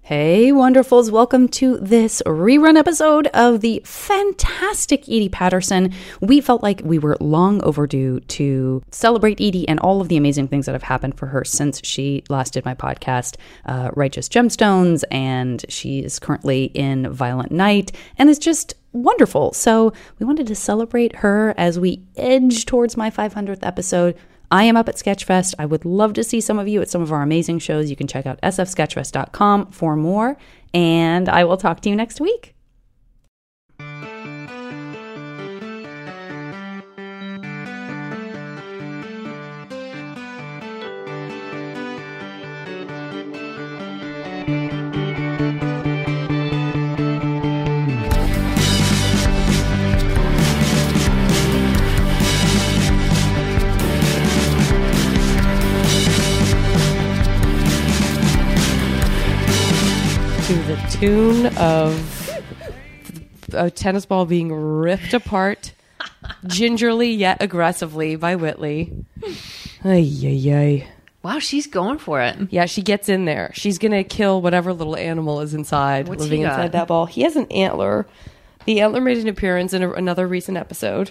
Hey, wonderfuls. Welcome to this rerun episode of the fantastic Edie Patterson. We felt like we were long overdue to celebrate Edie and all of the amazing things that have happened for her since she last did my podcast, Righteous Gemstones, and she is currently in Violent Night and is just wonderful. So we wanted to celebrate her as we edge towards my 500th episode. I am up at Sketchfest. I would love to see some of you at some of our amazing shows. You can check out sfsketchfest.com for more, and I will talk to you next week. To the tune of a tennis ball being ripped apart gingerly yet aggressively by Whitley. Ay, ay, ay. Wow, she's going for it. Yeah, she gets in there. She's going to kill whatever little animal is inside, What's living he got? inside that ball. He has an antler. The antler made an appearance in another recent episode.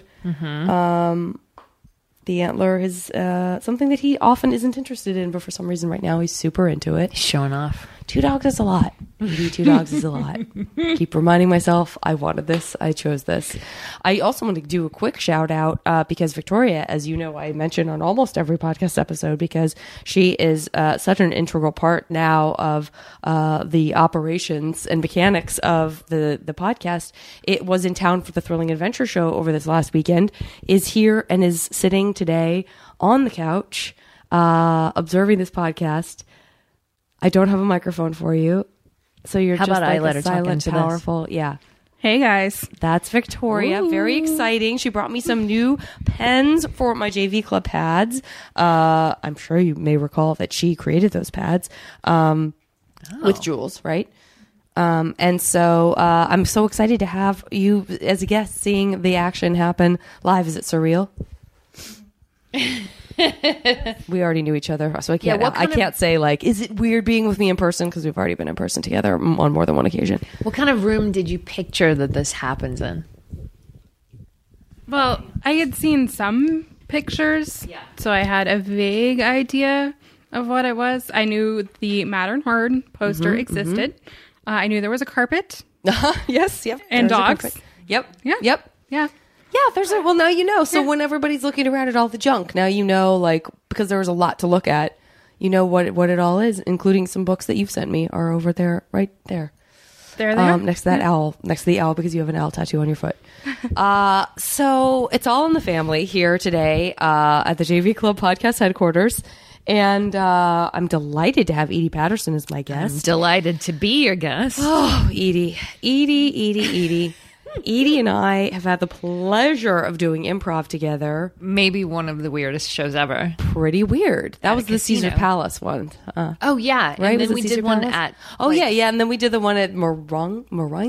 The antler is something that he often isn't interested in, but for some reason right now he's super into it. He's showing off. 2 dogs is a lot. Maybe 2 dogs is a lot. Keep reminding myself, I wanted this. I chose this. I also want to do a quick shout out because Victoria, as you know, I mention on almost every podcast episode because she is such an integral part now of the operations and mechanics of the podcast. It was in town for the Thrilling Adventure show over this last weekend, is here and is sitting today on the couch observing this podcast. I don't have a microphone for you, so you're How just about I like let a her talk silent, into this? powerful. Yeah, Hey guys. that's Victoria. Ooh. Very exciting. She brought me some new pens for my JV Club pads. I'm sure you may recall that she created those pads with Jules, right? And so I'm so excited to have you as a guest, seeing the action happen live. Is it surreal? We already knew each other, so I can't. what I kind of- can't say like, is it weird being with me in person? Because we've already been in person together on more than one occasion. What kind of room did you picture that this happens in? Well, I had seen some pictures, so I had a vague idea of what it was. I knew the Mattern Hard poster existed. I knew there was a carpet. Yes, yep, And There's a dogs. perfect- Yep, Yeah. yep. Yeah. Yeah, there's a, well, now you know. So when everybody's looking around at all the junk, now you know, like, because there was a lot to look at, you know what it all is, including some books that you've sent me are over there, right there. There they are. Next to that owl, next to the owl, because you have an owl tattoo on your foot. So it's all in the family here today at the JV Club podcast headquarters. And I'm delighted to have Edie Patterson as my guest. Delighted to be your guest. Oh, Edie. Edie and I have had the pleasure of doing improv together. Maybe one of the weirdest shows ever. Pretty weird. That was the casino. Caesar Palace one. Oh, yeah. Right? And Was then it we Caesar did one Palace? at... Oh, like, yeah. And then we did the one at Morongo.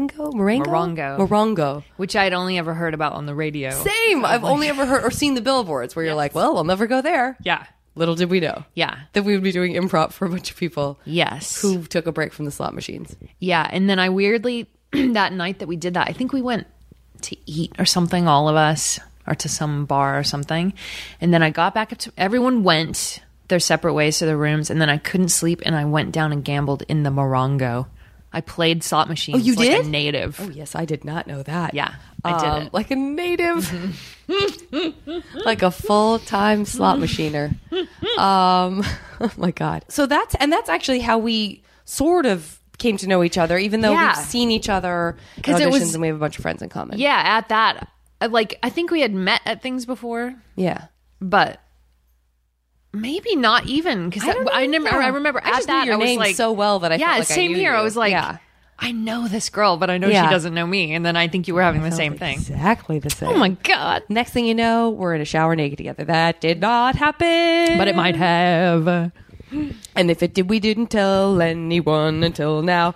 Which I'd only ever heard about on the radio. Same. I've only ever heard or seen the billboards where you're like, well, I'll never go there. Yeah. Little did we know. Yeah. That we would be doing improv for a bunch of people Yes. who took a break from the slot machines. Yeah. And then I weirdly, that night that we did that, I think we went to eat or something, all of us, or to some bar or something. And then I got back up to, everyone went their separate ways to their rooms, and then I couldn't sleep, and I went down and gambled in the Morongo. I played slot machines you like did? a native. Oh, yes. I did not know that. Yeah, I did it. Like a native. Like a full-time slot machiner. Oh, my God. So that's actually how we sort of came to know each other, even though Yeah. we've seen each other at 'Cause it auditions was- and we have a bunch of friends in common. Yeah, at that, like, I think we had met at things before, Yeah. but maybe not even, because don't know. I remember I at just knew that your I was name like, so well that I yeah, felt like same I knew here. you. I was like, yeah. I know this girl, but I know Yeah. she doesn't know me. And then I think you were having the same thing. Exactly the same. Oh my God. Next thing you know, we're in a shower naked together. That did not happen. But it might have. And if it did, we didn't tell anyone until now.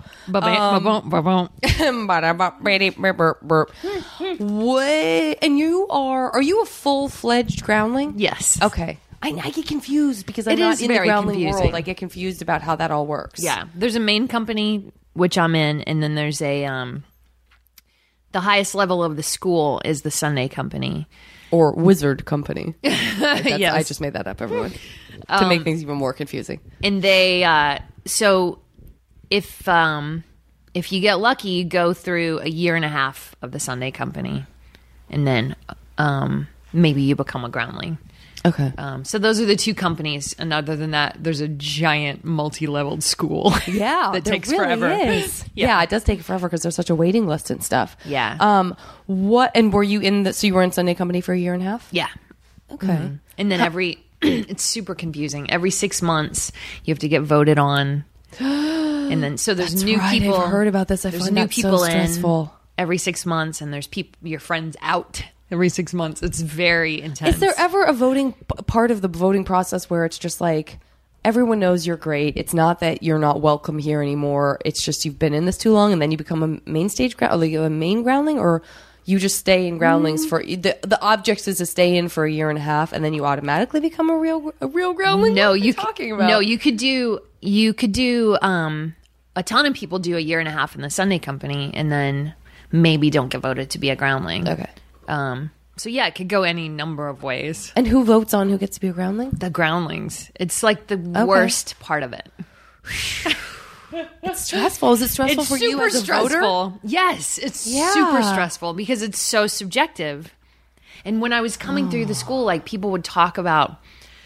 What? And are you a full-fledged groundling? Yes. Okay. I get confused because I'm It not is in the very groundling confusing. world. I get confused about how that all works. Yeah. There's a main company which I'm in, and then there's the highest level of the school is the Sunday company. Or Wizard Company. Yes. I just made that up, everyone. To make things even more confusing. And they, so if you get lucky, you go through a year and a half of the Sunday company, and then maybe you become a groundling. Okay. So those are the two companies, and other than that, there's a giant multi-leveled school. Yeah, that there takes really forever. is. Yeah, it does take forever because there's such a waiting list and stuff. Yeah. What? And were you in the? So you were in Sunday Company for a year and a half? Yeah. Okay. And then it's super confusing. Every 6 months, you have to get voted on, and then so there's That's new right, people. I've heard about this. I There's find new that people so in stressful. every 6 months, and there's your friends out every 6 months. It's very intense. Is there ever a part of the voting process where it's just like everyone knows you're great? It's not that you're not welcome here anymore. It's just you've been in this too long, and then you become a main groundling, or you just stay in groundlings for the object is to stay in for a year and a half, and then you automatically become a real groundling. No, What are you talking about? No, you could do. A ton of people do a year and a half in the Sunday company, and then maybe don't get voted to be a groundling. Okay. So yeah, it could go any number of ways. And who votes on who gets to be a groundling? The groundlings. It's like the worst part of it. It's stressful. Is it stressful It's for you super as a stressful. voter? Yes, it's Yeah. super stressful because it's so subjective. And when I was coming through the school, like people would talk about,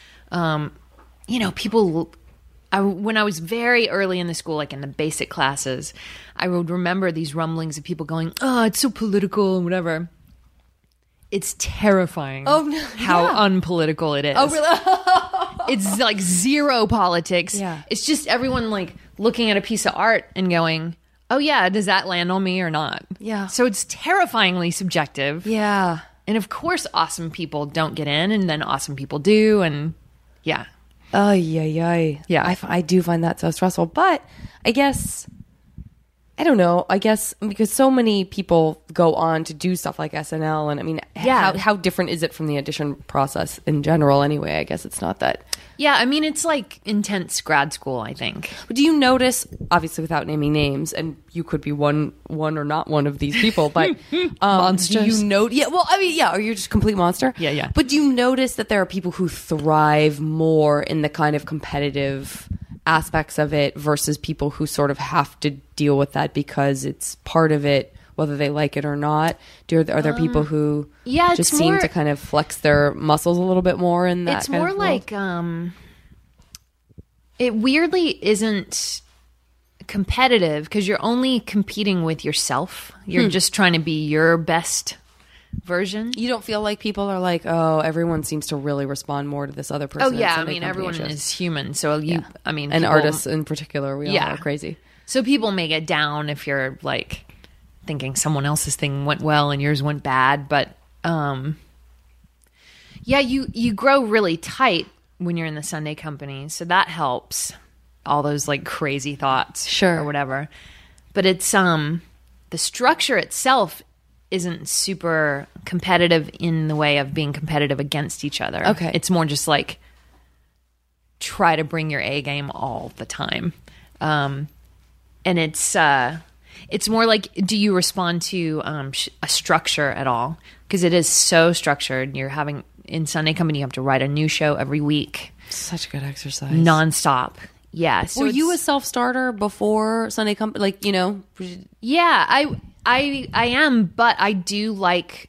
people. When I was very early in the school, like in the basic classes, I would remember these rumblings of people going, "Oh, it's so political and whatever." It's terrifying. Oh, no. How unpolitical it is. Oh, really? It's like zero politics. Yeah. It's just everyone like looking at a piece of art and going, "Oh yeah, does that land on me or not?" Yeah. So it's terrifyingly subjective. Yeah. And of course, awesome people don't get in, and then awesome people do, and yeah. Oh, yeah. I do find that so stressful. But I guess, I don't know. I guess because so many people go on to do stuff like SNL, and I mean, Yeah. how different is it from the audition process in general anyway? I guess it's not that. Yeah, I mean, it's like intense grad school, I think. But do you notice, obviously without naming names, and you could be one or not one of these people, but Monsters. do you know? Yeah, well, I mean, yeah, are you just a complete monster? Yeah. But do you notice that there are people who thrive more in the kind of competitive aspects of it versus people who sort of have to deal with that because it's part of it, whether they like it or not? Are there people who yeah, just it's seem more- to kind of flex their muscles a little bit more in that It's kind more of world? like it weirdly isn't competitive because you're only competing with yourself. You're just trying to be your best version. You don't feel like people are like, oh, everyone seems to really respond more to this other person. Oh in yeah, I Sunday mean Company everyone shows. is human, so I mean, And people- artists in particular, we all Yeah. are crazy. So people may get down if you're like thinking someone else's thing went well and yours went bad, but yeah, you grow really tight when you're in the Sunday company, so that helps. All those like crazy thoughts, Sure. or whatever. But it's the structure itself isn't super competitive in the way of being competitive against each other. Okay. It's more just like try to bring your A game all the time. And it's more like, do you respond to a structure at all? Because it is so structured. You're having in Sunday Company, you have to write a new show every week, Such good exercise. nonstop. Yeah. So Were you a it's- self-starter before Sunday Company? Like, you know, Yeah, I am, but I do like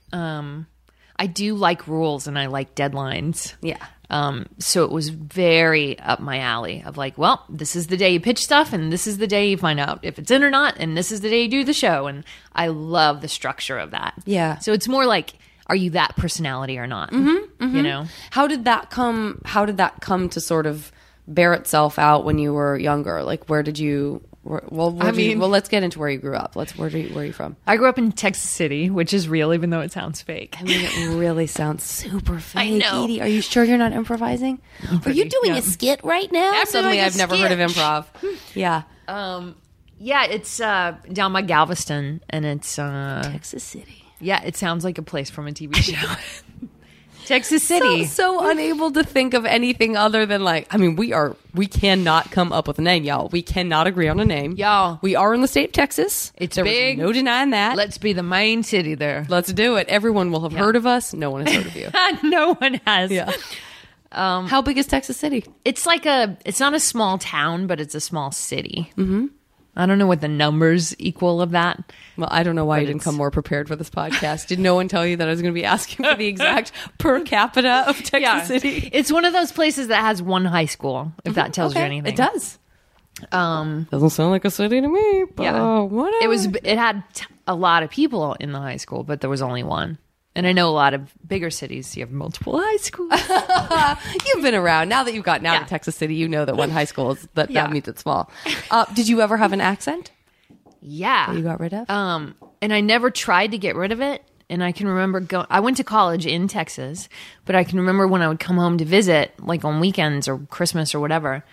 rules and I like deadlines. yeah. So it was very up my alley of like, well, this is the day you pitch stuff and this is the day you find out if it's in or not, and this is the day you do the show. And I love the structure of that. Yeah. So it's more like, are you that personality or not? You know? How did that come to sort of bear itself out when you were younger? Like, where did you? Let's get into where you grew up. Where are you from? I grew up in Texas City, which is real, even though it sounds fake. I mean, it really sounds super fake. I know. Edie, are you sure you're not improvising? Are you doing yeah. a skit right now? I'm Suddenly, doing a I've never heard of skit. improv. Yeah. Yeah, it's down by Galveston, and it's Texas City. yeah, it sounds like a place from a TV show. Texas City. So unable to think of anything other than we cannot come up with a name, y'all. We cannot agree on a name. Y'all. We are in the state of Texas. It's There was big. no denying that. Let's be the main city there. Let's do it. Everyone will have heard of us. No one has heard of you. No one has. Yeah. How big is Texas City? It's like it's not a small town, but it's a small city. Mm-hmm. I don't know what the numbers equal of that. Well, I don't know why you didn't come more prepared for this podcast. Did no one tell you that I was going to be asking for the exact per capita of Texas City? It's one of those places that has one high school, if that tells you Okay. anything. It does. Um, Doesn't sound like a city to me, but whatever. It had a lot of people in the high school, but there was only one. And I know a lot of bigger cities, you have multiple high schools. You've been around. Now that you've gotten out Yeah. of Texas City, you know that one high school is that Yeah. means it's small. Did you ever have an accent Yeah. that you got rid of? And I never tried to get rid of it. And I can remember I went to college in Texas, but I can remember when I would come home to visit, like on weekends or Christmas or whatever.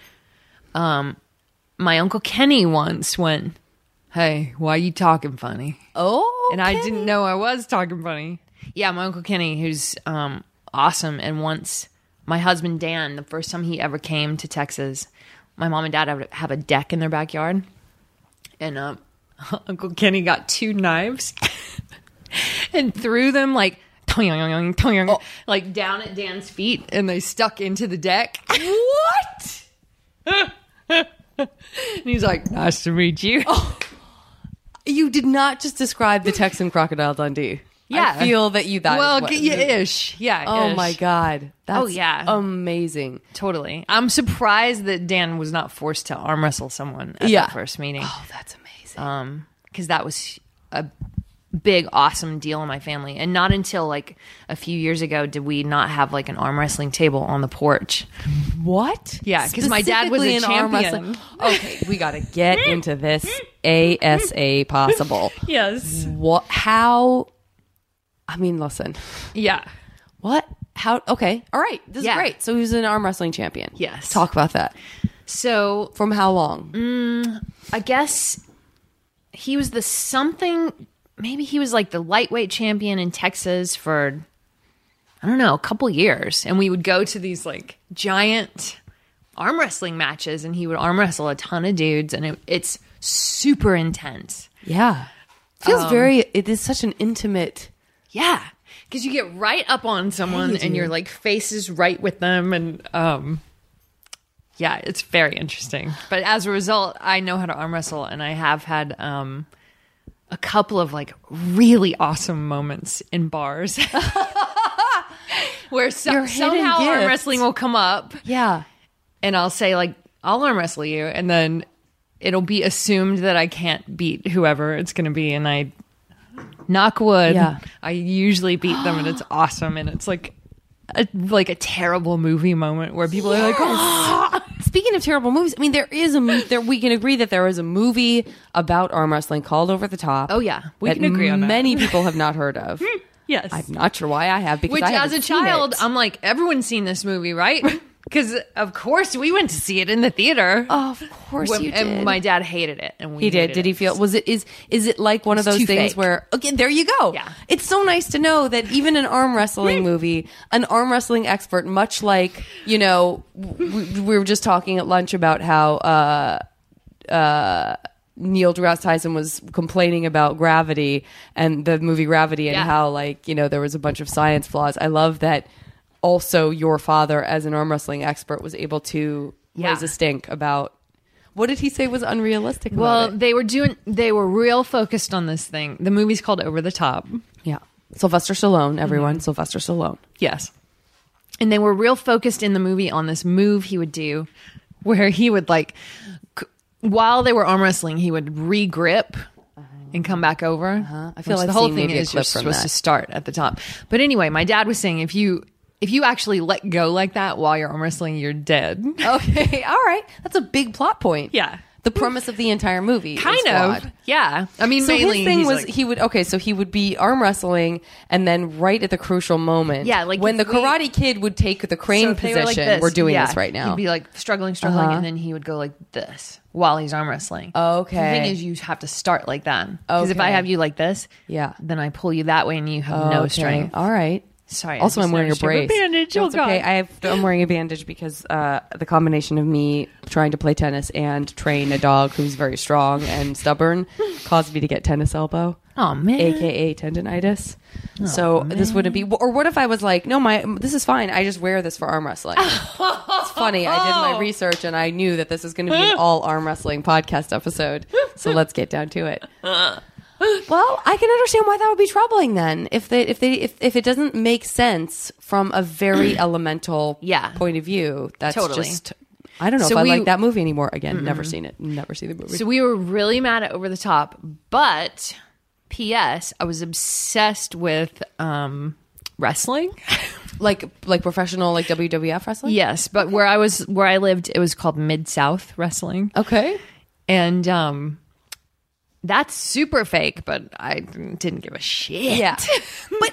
My Uncle Kenny once went, "Hey, why you talking funny?" Oh, And I didn't know I was talking funny. Yeah, my Uncle Kenny, who's awesome. And once my husband Dan, the first time he ever came to Texas, my mom and dad have a deck in their backyard. And Uncle Kenny got 2 knives and threw them like, toing, toing, like down at Dan's feet. And they stuck into the deck. What? And he's like, "Nice to meet you." You did not just describe the Texan Crocodile Dundee. Yeah. I feel that you thought. Well, ish. Yeah. Oh ish. my God. That's yeah. amazing. Totally. I'm surprised that Dan was not forced to arm wrestle someone at that first meeting. Oh, that's amazing. Because that was a big, awesome deal in my family. And not until like a few years ago did we not have like an arm wrestling table on the porch. What? Yeah, because my dad was Specifically a in arm champion. wrestling. Okay, we got to get into this ASA possible. Yes. What? How? I mean, listen. Yeah. What? How? Okay. All right. This Yeah. is great. So he was an arm wrestling champion. Yes. Talk about that. So From how long? I guess he was the something. Maybe he was like the lightweight champion in Texas for, I don't know, a couple years. And we would go to these like giant arm wrestling matches and he would arm wrestle a ton of dudes. And it's super intense. Yeah. Feels very. It is such an intimate. Yeah. Because you get right up on someone and your like face is right with them. And yeah, it's very interesting. But as a result, I know how to arm wrestle and I have had a couple of like really awesome moments in bars where Your hidden somehow arm gift. wrestling will come up Yeah. and I'll say like, "I'll arm wrestle you." And then it'll be assumed that I can't beat whoever it's going to be. And I knock wood. Yeah. I usually beat them and it's awesome. And it's like a terrible movie moment where people are like, "Oh." Speaking of terrible movies, I mean, there is we can agree that there is a movie about arm wrestling called Over the Top. Oh, yeah. We that can agree on that. Many people have not heard of. Yes. I'm not sure why I have, because Which, I as haven't a seen child, it. I'm like, everyone's seen this movie, right? Because, of course, we went to see it in the theater. Of course you did. And my dad hated it. And we He did. hated Did he it. feel? Was it? Is it like one of It's those too things fake. where? Again, there you go. Yeah. It's so nice to know that even an arm wrestling movie, an arm wrestling expert, much like we were just talking at lunch about how Neil deGrasse Tyson was complaining about Gravity and the movie Gravity and Yeah. how there was a bunch of science flaws. I love that. Also, your father, as an arm wrestling expert, was able to raise a stink about. What did he say was unrealistic about Well, it? they were real focused on this thing. The movie's called Over the Top. Yeah. Sylvester Stallone, everyone. Mm-hmm. Sylvester Stallone. Yes. And they were real focused in the movie on this move he would do where he would while they were arm wrestling, he would re-grip and come back over. I feel Which like the whole seen thing maybe a is you're clip from supposed that. to start at the top. But anyway, my dad was saying if you actually let go like that while you're arm wrestling, you're dead. Okay. All right. That's a big plot point. Yeah. The premise of the entire movie. Kind is of. flawed. Yeah. I mean, So mainly his thing he's was like, he would be arm wrestling and then right at the crucial moment. Yeah, like when the if we- Karate Kid would take the crane so if they were position. like this, We're doing yeah, this right now. He'd be like struggling, and then he would go like this while he's arm wrestling. Okay. The thing is, you have to start like that. Because if I Okay. have you like this, Yeah. then I pull you that way and you have no Okay. strength. All right. Sorry. Also, I'm wearing a brace. Bandage. No, Oh, it's God. okay. I'm wearing a bandage because the combination of me trying to play tennis and train a dog who's very strong and stubborn caused me to get tennis elbow. Oh, man. AKA tendonitis. So this wouldn't be. Or what if I was like, no, this is fine. I just wear this for arm wrestling. It's funny. I did my research and I knew that this is going to be an all arm wrestling podcast episode. So let's get down to it. Well, I can understand why that would be troubling then. If it doesn't make sense from a very elemental point of view, that's just. I don't know So if I we- like that movie anymore. Again, never seen it. Never seen the movie. So we were really mad at Over the Top, but P.S. I was obsessed with wrestling. like professional like WWF wrestling. Yes, but where I lived, it was called Mid-South Wrestling. Okay. And that's super fake, but I didn't give a shit. Yeah. But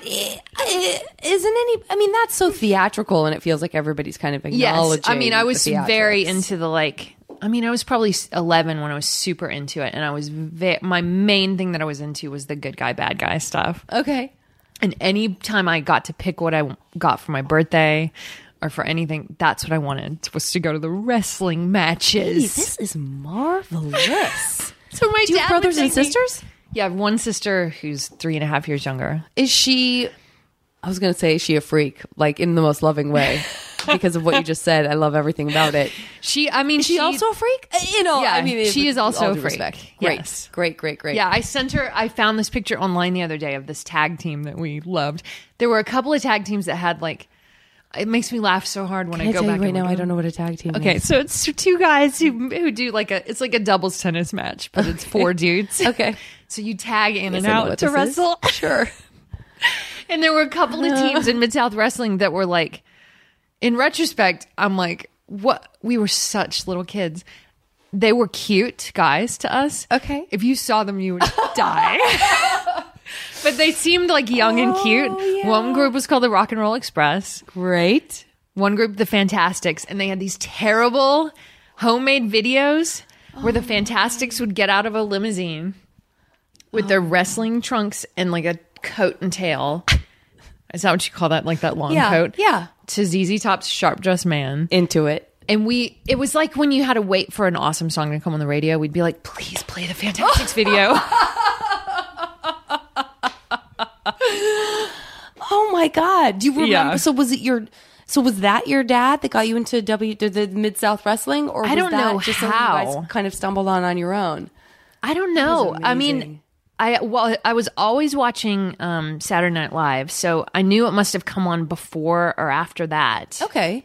I mean, that's so theatrical and it feels like everybody's kind of acknowledging. Yes, I mean, I was the very theatrics. into the I was probably 11 when I was super into it, and I was my main thing that I was into was the good guy, bad guy stuff. Okay. And any time I got to pick what I got for my birthday or for anything, that's what I wanted, was to go to the wrestling matches. Hey, this is marvelous. So my Do you dad have would brothers and take me- sisters? Yeah, I have one sister who's 3.5 years younger. Is she? I was going to say, is she a freak? Like in the most loving way, because of what you just said. I love everything about it. She Also a freak? You know, Yeah, I mean, she is also all a due freak. respect. Great, Yes. great. Yeah, I found this picture online the other day of this tag team that we loved. There were a couple of tag teams that had it makes me laugh so hard when Can I I go tell back you right and now, look I at don't them. know what a tag team Okay, is. so it's two guys who do it's like a doubles tennis match, but it's 4 dudes. Okay. So you tag in Yes, and I know out what to this is. wrestle. Sure. And there were a couple of teams in Mid-South Wrestling that were like, in retrospect, I'm like, what? We were such little kids. They were cute guys to us. Okay. If you saw them, you would die. But they seemed like young and cute. yeah. One group was called the Rock and Roll Express. Great. One group, the Fantastics. And they had these terrible homemade videos where the Fantastics would get out of a limousine with their wrestling trunks and like a coat and tail. Is that what you call that? Like that long Yeah, coat? yeah. To ZZ Top's Sharp Dressed Man. Into it. And it was like when you had to wait for an awesome song to come on the radio, we'd be like, please play the Fantastics video. Oh my God. Do you remember? Yeah. So was that your dad that got you into the Mid-South Wrestling? Or was I don't that know just something you how. guys kind of stumbled on your own? I don't know. That was I mean, amazing. I was always watching Saturday Night Live, so I knew it must have come on before or after that. Okay.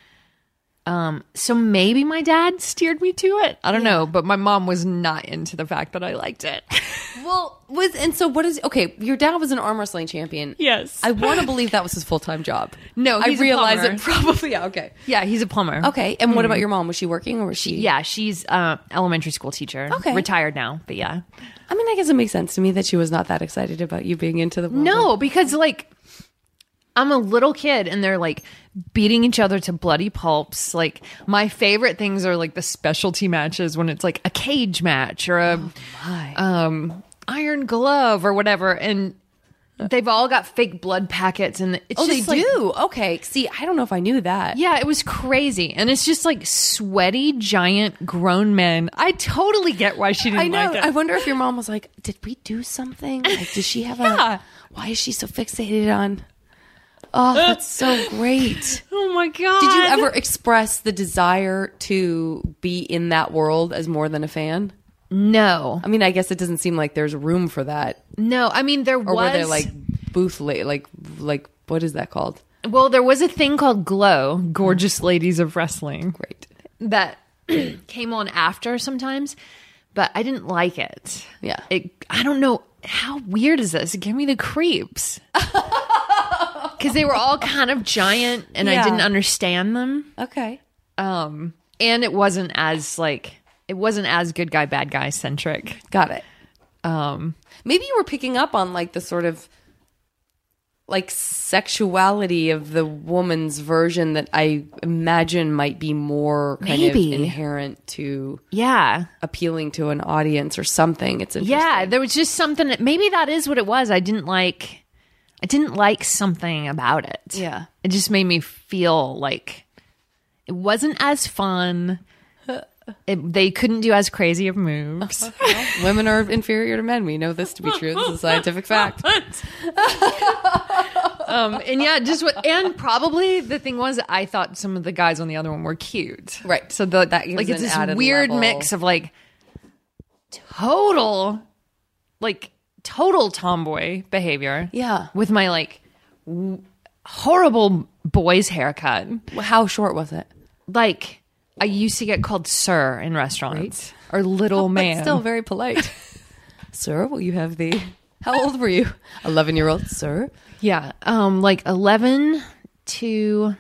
So maybe my dad steered me to it. I don't know, but my mom was not into the fact that I liked it. Well, your dad was an arm wrestling champion. Yes. I want to believe that was his full-time job. No, he's I a realize plumber. it probably. Yeah, okay. Yeah, he's a plumber. Okay. And what about your mom? Was she working or was she? Yeah, she's elementary school teacher. Okay. Retired now, but yeah. I mean, I guess it makes sense to me that she was not that excited about you being into the world. No, because I'm a little kid and they're beating each other to bloody pulps. My favorite things are the specialty matches when it's a cage match or a iron glove or whatever. And they've all got fake blood packets and it's Oh, they just do? Okay. See, I don't know if I knew that. Yeah, it was crazy. And it's just sweaty, giant, grown men. I totally get why she didn't I know. like it. I wonder if your mom was like, did we do something? Does she have Yeah. why is she so fixated on? Oh, that's so great. Oh my God. Did you ever express the desire to be in that world as more than a fan? No. I mean, I guess it doesn't seem like there's room for that. No. I mean, there Or was. were they booth like what is that called? Well, there was a thing called Glow, Gorgeous Ladies of Wrestling. Great. That came on after sometimes, but I didn't like it. Yeah. I don't know. How weird is this? It gave me the creeps. Because they were all kind of giant and I Yeah. didn't understand them. Okay. And it wasn't as good guy, bad guy centric. Got it. Maybe you were picking up on the sort of sexuality of the woman's version that I imagine might be more kind Maybe. of inherent to Yeah. appealing to an audience or something. It's interesting. Yeah. There was just something maybe that is what it was. I didn't like I didn't like something about it. Yeah. It just made me feel like it wasn't as fun. They couldn't do as crazy of moves. Women are inferior to men. We know this to be true. This is a scientific fact. And probably the thing was, I thought some of the guys on the other one were cute. Right. So that gives Like, it's an this added weird level. mix of like total tomboy behavior. Yeah. With my like horrible boy's haircut. How short was it? Like, I used to get called sir in restaurants. Or little man. But still very polite. Sir, will you have the... How old were you? 11-year-old, sir? Yeah. Like 11 to...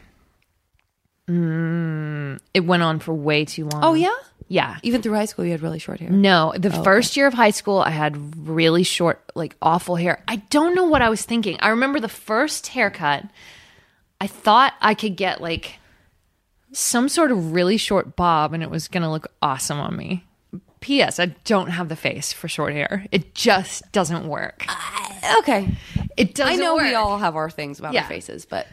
it went on for way too long. Oh, yeah? Yeah. Even through high school, you had really short hair. No, the first year of high school, I had really short, like awful hair. I don't know what I was thinking. I remember the first haircut, I thought I could get like some sort of really short bob and it was going to look awesome on me. P.S. I don't have the face for short hair. It just doesn't work. Okay. It doesn't I know work. we all have our things about Yeah. our faces, but...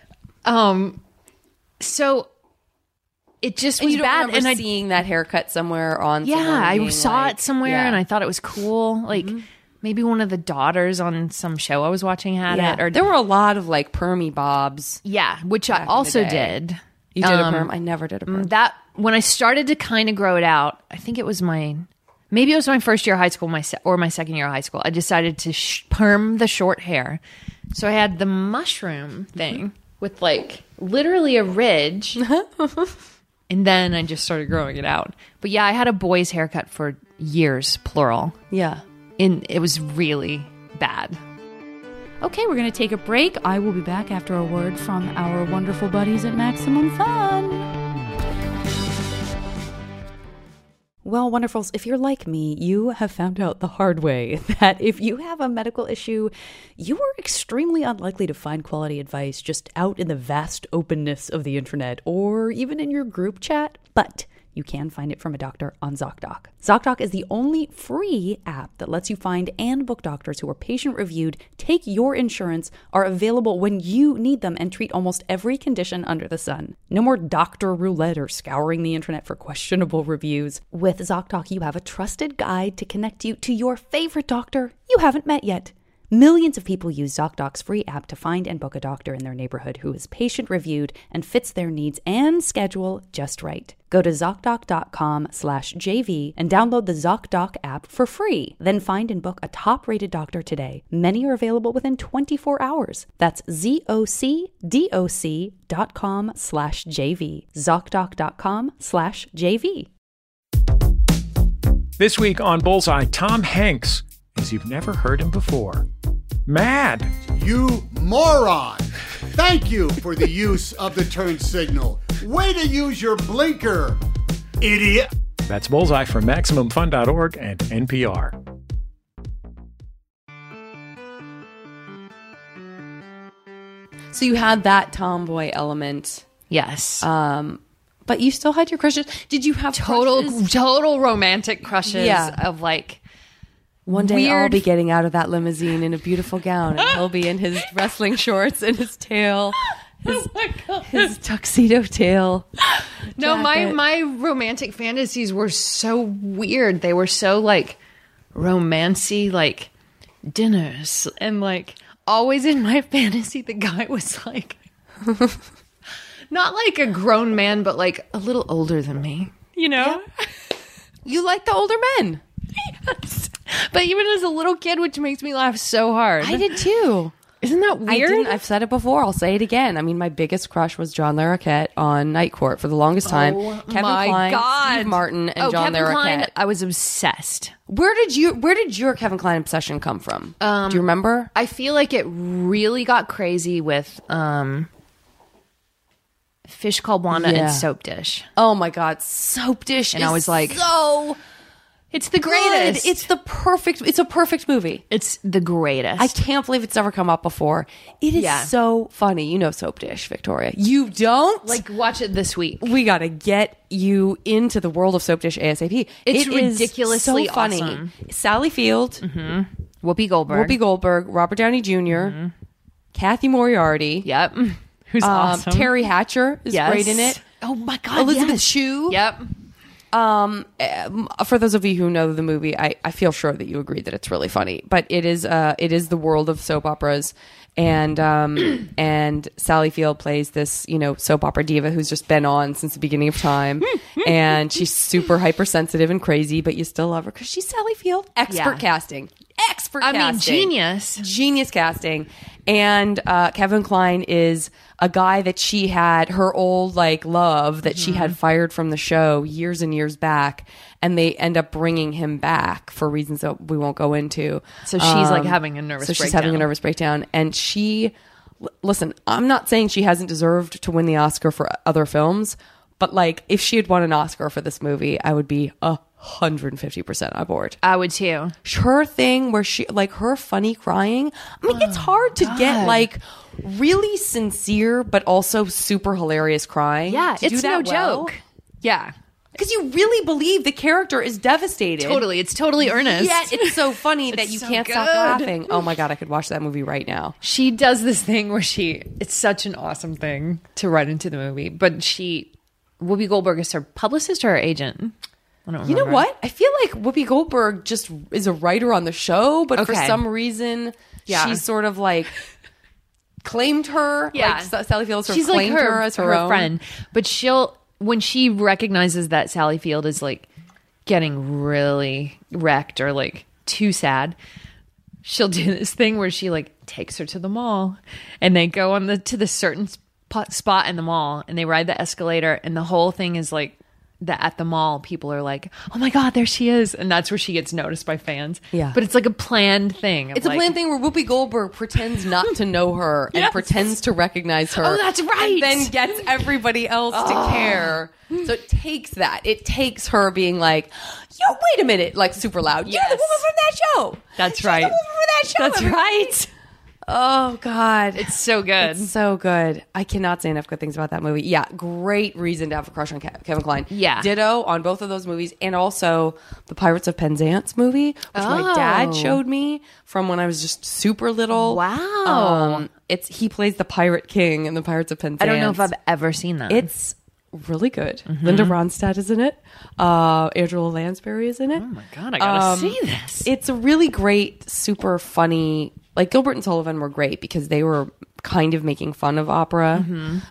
So it just And was you don't bad. remember And I seeing that haircut somewhere on Yeah, someone I being saw like- it somewhere Yeah. and I thought it was cool. Like maybe one of the daughters on some show I was watching had Yeah. it. Or There were a lot of like permy bobs. yeah, which I in the also day. did. You did a perm? I never did a perm. That when I started to kind of grow it out, I think it was my first year of high school, or my second year of high school. I decided to perm the short hair, so I had the mushroom thing with like literally a ridge, and then I just started growing it out. But yeah, I had a boy's haircut for years, plural, Yeah. and it was really bad. Okay, we're going to take a break. I will be back after a word from our wonderful buddies at Maximum Fun. Well, wonderfuls, if you're like me, you have found out the hard way that if you have a medical issue, you are extremely unlikely to find quality advice just out in the vast openness of the internet or even in your group chat. But you can find it from a doctor on ZocDoc. ZocDoc is the only free app that lets you find and book doctors who are patient-reviewed, take your insurance, are available when you need them, and treat almost every condition under the sun. No more doctor roulette or scouring the internet for questionable reviews. With ZocDoc, you have a trusted guide to connect you to your favorite doctor you haven't met yet. Millions of people use ZocDoc's free app to find and book a doctor in their neighborhood who is patient-reviewed and fits their needs and schedule just right. Go to ZocDoc.com/JV and download the ZocDoc app for free. Then find and book a top-rated doctor today. Many are available within 24 hours. That's ZocDoc.com/JV. ZocDoc.com/JV. This week on Bullseye, Tom Hanks, as you've never heard him before. Mad. You moron! Thank you for the use of the turn signal. Way to use your blinker, idiot! That's Bullseye from MaximumFun.org and NPR. So you had that tomboy element, Yes. but you still had your crushes. Did you have crushes? total romantic crushes Yeah. of like One day I'll weird- be getting out of that limousine in a beautiful gown, and he'll be in his wrestling shorts and his tail, his tuxedo tail. No, jacket. my romantic fantasies were so weird. They were so like romancy, like dinners, and like always in my fantasy the guy was like not like a grown man, but like a little older than me. You know? You like the older men. Yes. But even as a little kid, which makes me laugh so hard. I did too. Isn't that weird? I've said it before. I'll say it again. I mean, my biggest crush was John Larroquette on Night Court for the longest time. Kevin Kline, Steve Martin, and John Kevin Larroquette. Kline, I was obsessed. Where did your Kevin Kline obsession come from? Do you remember? I feel like it really got crazy with Fish Called Wanda Yeah. and Soap Dish. Oh my God, Soap Dish! And is I was like, so It's the good. greatest. It's a perfect movie. It's the greatest. I can't believe it's ever come up before. It is Yeah. so funny. You know Soap Dish, Victoria. You don't? like watch it this week. We got to get you into the world of Soap Dish ASAP. It's It is ridiculously so funny. awesome. Sally Field, Whoopi Goldberg. Whoopi Goldberg, Robert Downey junior Kathy Moriarty. Yep. Who's awesome. Terry Hatcher is Yes. great in it. Oh my God. Elizabeth yes. Shue. Yep. For those of you who know the movie, I feel sure that you agree that it's really funny. But it is the world of soap operas, and Sally Field plays this soap opera diva who's just been on since the beginning of time, and she's super hypersensitive and crazy, but you still love her because she's Sally Field. Expert casting. I mean, Genius casting. And Kevin Kline is a guy that she had, her old love that she had fired from the show years and years back, and they end up bringing him back for reasons that we won't go into. So she's having a nervous breakdown. So she's having a nervous breakdown, and listen, I'm not saying she hasn't deserved to win the Oscar for other films, but if she had won an Oscar for this movie, I would be 150% on board. I would too. Her thing where she her funny crying. I mean, it's hard to get really sincere but also super hilarious crying. Yeah, to it's do that no well. joke. Yeah. Because you really believe the character is devastated. Totally. It's totally earnest. Yet it's so funny that you so can't stop good. laughing. Oh my God, I could watch that movie right now. She does this thing where it's such an awesome thing to write into the movie, but Whoopi Goldberg is her publicist or her agent? I don't remember. You know what? I feel like Whoopi Goldberg just is a writer on the show, but for Okay. some reason, Yeah. she sort of claimed her. Yeah. Sally Field sort She's of claimed her as her own friend. But when she recognizes that Sally Field is getting really wrecked or too sad, she'll do this thing where she takes her to the mall, and they go to the certain spot in the mall, and they ride the escalator, and the whole thing is that at the mall people are oh my God, there she is, and that's where she gets noticed by fans. Yeah. But it's a planned thing. It's a planned thing where Whoopi Goldberg pretends not to know her and Yes. pretends to recognize her. Oh, that's right. And then gets everybody else to care. So it takes that. It takes her being yo, wait a minute, super loud. You're the Yes. woman from that show. That's She's right. the woman from that show. That's right. Oh, God. It's so good. It's so good. I cannot say enough good things about that movie. Yeah, great reason to have a crush on Kevin Kline. Yeah. Ditto on both of those movies, and also the Pirates of Penzance movie, which my dad showed me from when I was just super little. Wow. He plays the Pirate King in the Pirates of Penzance. I don't know if I've ever seen that. It's really good. Linda Ronstadt is in it. Angela Lansbury is in it. Oh my God, I gotta see this. It's a really great, super funny. Gilbert and Sullivan were great because they were kind of making fun of opera.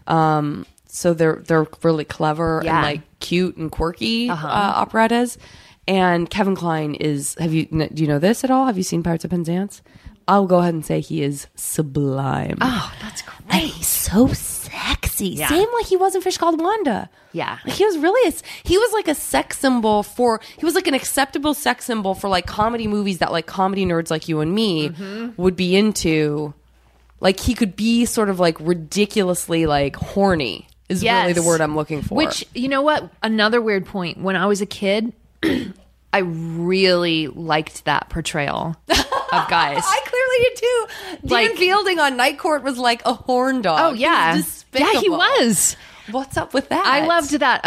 So they're really clever and cute and quirky operettas. And Kevin Kline is. Do you know this at all? Have you seen Pirates of Penzance? I'll go ahead and say he is sublime. Oh, that's great. And he's so sexy. Yeah. Same like he was in Fish Called Wanda. Yeah. He was really he was a sex symbol he was an acceptable sex symbol for comedy movies that comedy nerds like you and me would be into. He could be sort of ridiculously horny is really the word I'm looking for. Which, you know what? Another weird point. When I was a kid, I really liked that portrayal of guys. I clearly did too. Dan Fielding on Night Court was a horn dog. Oh yeah, He was despicable. yeah, he was. What's up with that? I loved that.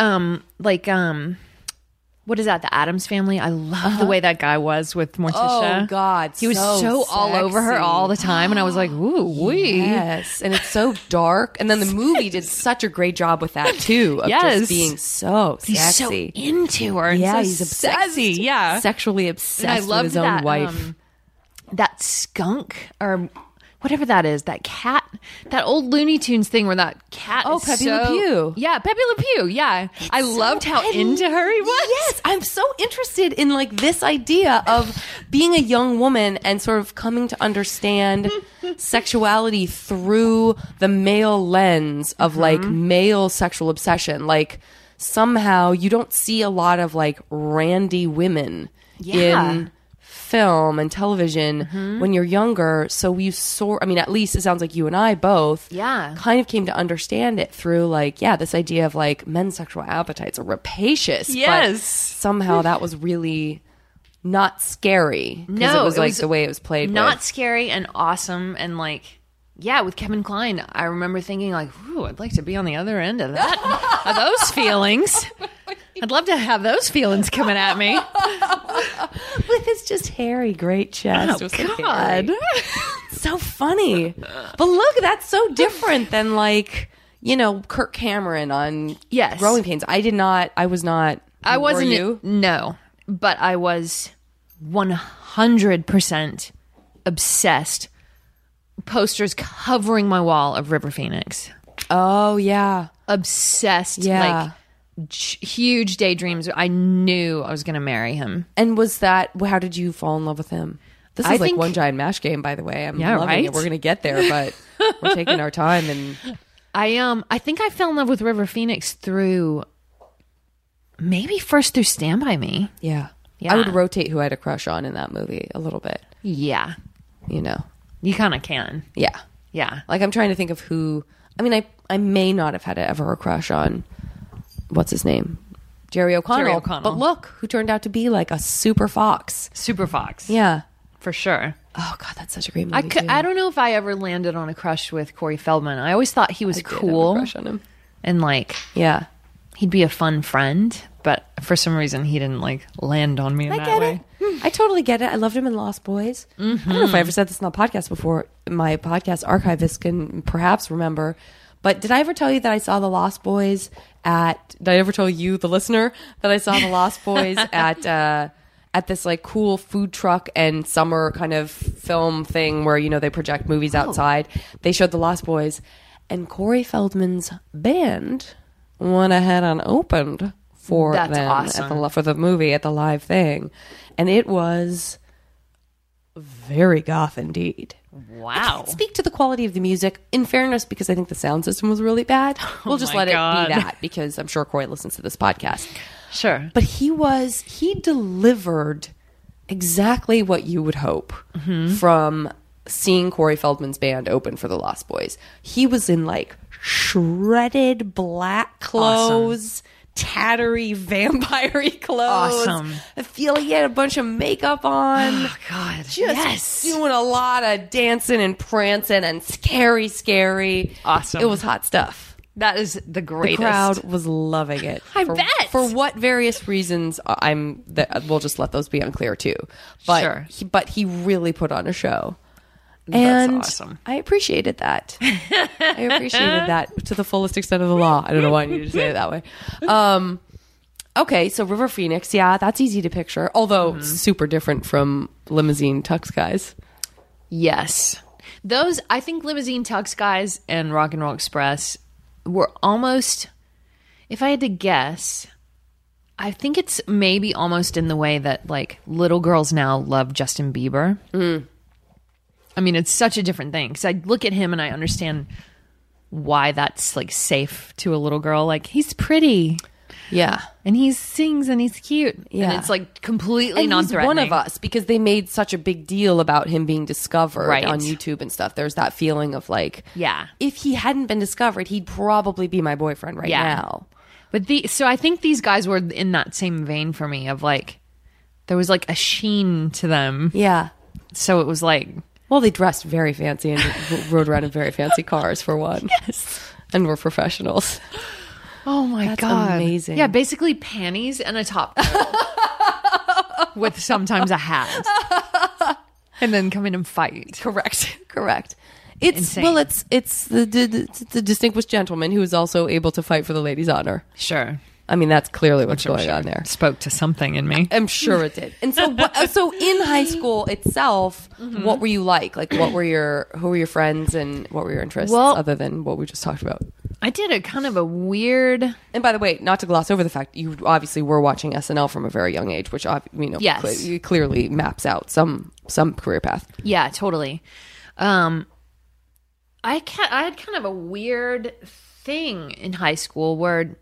What is that? The Addams Family. I love the way that guy was with Morticia. Oh God, he was so all over her sexy. all the time, and I was like, "Ooh, wee." Yes, and it's so dark. And then the movie did such a great job with that too. Of Yes. just being so sexy. He's so into her. And Yeah, so he's obsessed. sexy. Yeah, Sexually obsessed and I with loved his own that wife. that skunk or whatever that is, that cat, that old Looney Tunes thing where that cat. Oh, is Pepe so, Le Pew. Yeah, Pepe Le Pew. Yeah, I loved how into her he was. Yes, I'm so interested in this idea of being a young woman and sort of coming to understand sexuality through the male lens of male sexual obsession. Somehow you don't see a lot of randy women in film and television when you're younger. So at least it sounds like you and I both kind of came to understand it through this idea of men's sexual appetites are rapacious. Yes. But somehow that was really not scary. No, it was the way it was played. Not scary and awesome and with Kevin Kline, I remember thinking ooh, I'd like to be on the other end of that, of those feelings. I'd love to have those feelings coming at me. with his just hairy, great chest. Oh, It was so God. hairy. so funny. But look, that's so different than like, you know, Kirk Cameron on Yes. Growing Pains. I was not. I wasn't. Were you? No, but I was 100% obsessed. Posters covering my wall of River Phoenix. Oh, yeah. Obsessed. Yeah. Like huge daydreams. I knew I was going to marry him. And how did you fall in love with him? This is I like think- one giant mash game, by the way. I'm Yeah, loving right? it. We're going to get there, but we're taking our time. And I think I fell in love with River Phoenix through maybe first through Stand By Me. yeah. Yeah. I would rotate who I had a crush on in that movie a little bit, Yeah. you know? You kind of can. Yeah. Yeah. Like I'm trying to think of who. I mean, I may not have had ever a crush on what's his name, Jerry O'Connell. Jerry O'Connell. But look, who turned out to be like a super fox. Super Fox. Yeah. For sure. Oh God, that's such a great movie. I don't know if I ever landed on a crush with Corey Feldman. I always thought he was did have a cool crush on him. and like Yeah. he'd be a fun friend, but for some reason he didn't like land on me in that way. I totally get it. I loved him in Lost Boys. I don't know if I ever said this on the podcast before. My podcast archivist can perhaps remember. But did I ever tell you that I saw the Lost Boys did I ever tell you, the listener, that I saw the Lost Boys at this like cool food truck and summer kind of film thing where, you know, they project movies outside. They showed the Lost Boys, and Corey Feldman's band went ahead and opened for That's them awesome. for the movie at the live thing. And it was very goth indeed. Wow. Speak to the quality of the music. In fairness, because I think the sound system was really bad, we'll just my let God. it be that, because I'm sure Corey listens to this podcast. Sure. But he delivered exactly what you would hope from seeing Corey Feldman's band open for the Lost Boys. He was in like shredded black clothes, tattery vampire-y clothes. Awesome. I feel like he had a bunch of makeup on. Oh God. Just doing a lot of dancing and prancing and scary. Awesome. It was hot stuff. That is the The greatest. crowd was loving it. I for, bet. For what various reasons, we'll just let those be unclear too. But Sure. he really put on a show. That's And awesome. I appreciated that. I appreciated that to the fullest extent of the law. I don't know why I needed to say it that way. Okay, so River Phoenix, yeah, that's easy to picture. Although super different from Limousine Tux Guys. Yes. I think Limousine Tux Guys and Rock and Roll Express were almost, if I had to guess, I think it's maybe almost in the way that like little girls now love Justin Bieber. I mean, it's such a different thing because I look at him and I understand why that's like safe to a little girl. Like he's pretty Yeah. and he sings and he's cute. Yeah. And it's like completely And he's non-threatening. one of us because they made such a big deal about him being discovered Right. on YouTube and stuff. There's that feeling of like, Yeah. if he hadn't been discovered, he'd probably be my boyfriend right Yeah. now. But so I think these guys were in that same vein for me of like, there was like a sheen to them. Yeah. So it was like, Well, they dressed very fancy and rode around in very fancy cars for one. Yes. And were professionals. oh my That's God. amazing. Yeah, basically panties and a top coat with sometimes a hat. And then come in and fight. Correct. It's Insane. well, it's the distinguished gentleman who is also able to fight for the lady's honor. Sure. I mean, that's clearly what's going on there. Spoke to something in me. I'm sure it did. And so, so in high school itself, what were you like? Like, who were your friends, and what were your interests, Well- other than what we just talked about? I did a kind of a weird. And by the way, not to gloss over the fact you obviously were watching SNL from a very young age, which Yes. clearly maps out some career path. Yeah, totally. I had kind of a weird thing in high school where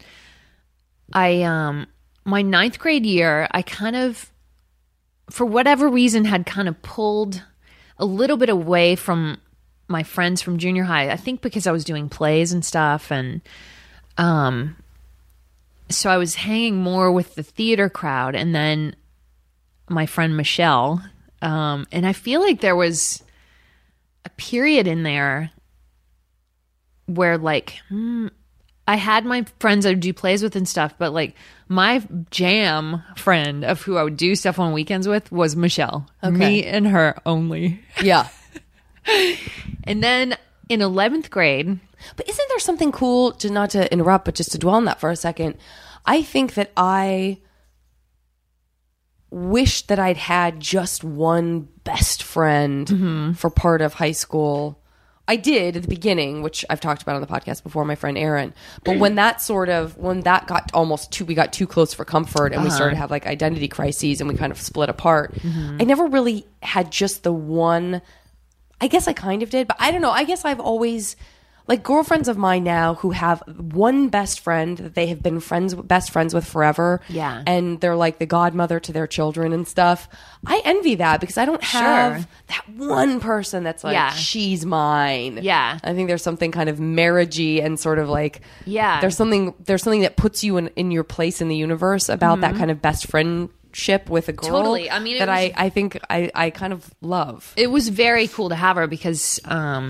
my 9th grade year, I kind of, for whatever reason, had kind of pulled a little bit away from my friends from junior high. I think because I was doing plays and stuff, and so I was hanging more with the theater crowd, and then my friend Michelle, and I feel like there was a period in there where like I had my friends I would do plays with and stuff, but like my jam friend of who I would do stuff on weekends with was Michelle. Me and her only. Yeah. And then in 11th grade, But isn't there something cool, to not to interrupt, but just to dwell on that for a second? I think that I wish that I'd had just one best friend for part of high school. I did at the beginning, which I've talked about on the podcast before, my friend Erin. But when that got we got too close for comfort and we started to have like identity crises and we kind of split apart, I never really had just the one. I guess I kind of did, but I don't know. I guess I've always, like, girlfriends of mine now who have one best friend that they have been best friends with forever. Yeah. And they're like the godmother to their children and stuff. I envy that because I don't have that one person that's like, she's mine. Yeah. I think there's something kind of marriagey and sort of like, there's something that puts you in your place in the universe about that kind of best friendship with a girl. Totally. I mean, I think I kind of love. it was very cool to have her because,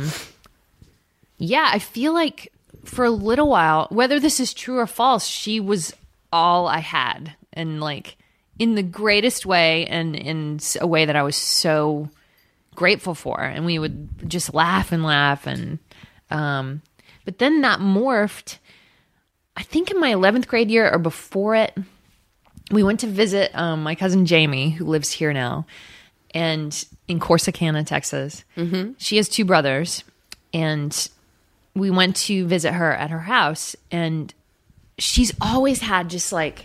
I feel like for a little while, whether this is true or false, she was all I had. And like in the greatest way and in a way that I was so grateful for. And we would just laugh. And but then that morphed, I think in my 11th grade year or before it, we went to visit my cousin Jamie, who lives here now, and in Corsicana, Texas. Mm-hmm. She has 2 brothers, and we went to visit her at her house, and she's always had just like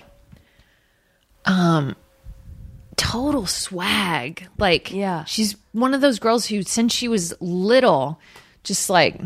total swag. Like, she's one of those girls who, since she was little, just like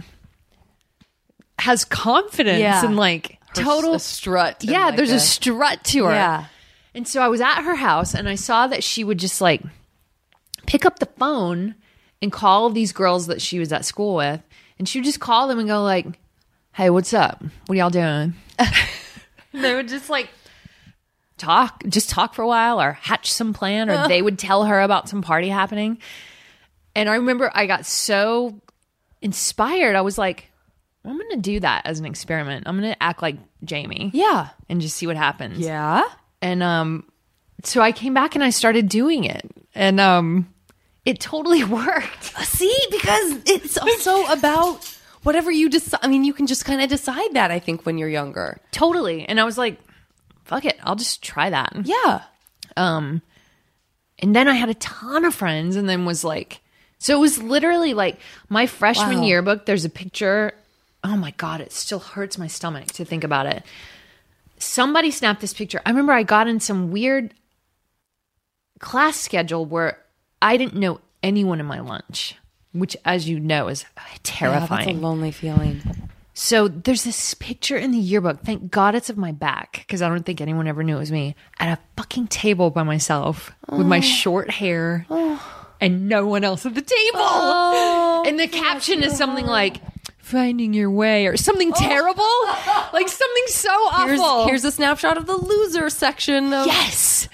has confidence and like total a strut. Yeah, like there's a strut to her. Yeah. And so I was at her house and I saw that she would just like pick up the phone and call these girls that she was at school with. And she would just call them and go like, hey, what's up? What are y'all doing? And they would just like talk for a while or hatch some plan, or they would tell her about some party happening. And I remember I got so inspired. I was like, I'm going to do that as an experiment. I'm going to act like Jamie. Yeah. And just see what happens. Yeah. And so I came back and I started doing it. And it totally worked. See, because it's also about whatever you decide. I mean, you can just kind of decide that, I think, when you're younger. Totally. And I was like, fuck it. I'll just try that. Yeah. And then I had a ton of friends, and then was like, so it was literally like my freshman yearbook. There's a picture. Oh my God, it still hurts my stomach to think about it. Somebody snapped this picture. I remember I got in some weird class schedule where I didn't know anyone in my lunch, which, as you know, is terrifying. Yeah, that's a lonely feeling. So there's this picture in the yearbook. Thank God it's of my back, because I don't think anyone ever knew it was me. At a fucking table by myself with my short hair and no one else at the table. And the caption is something like, finding your way, or something terrible. Like something so awful. Here's a snapshot of the loser section. Yes.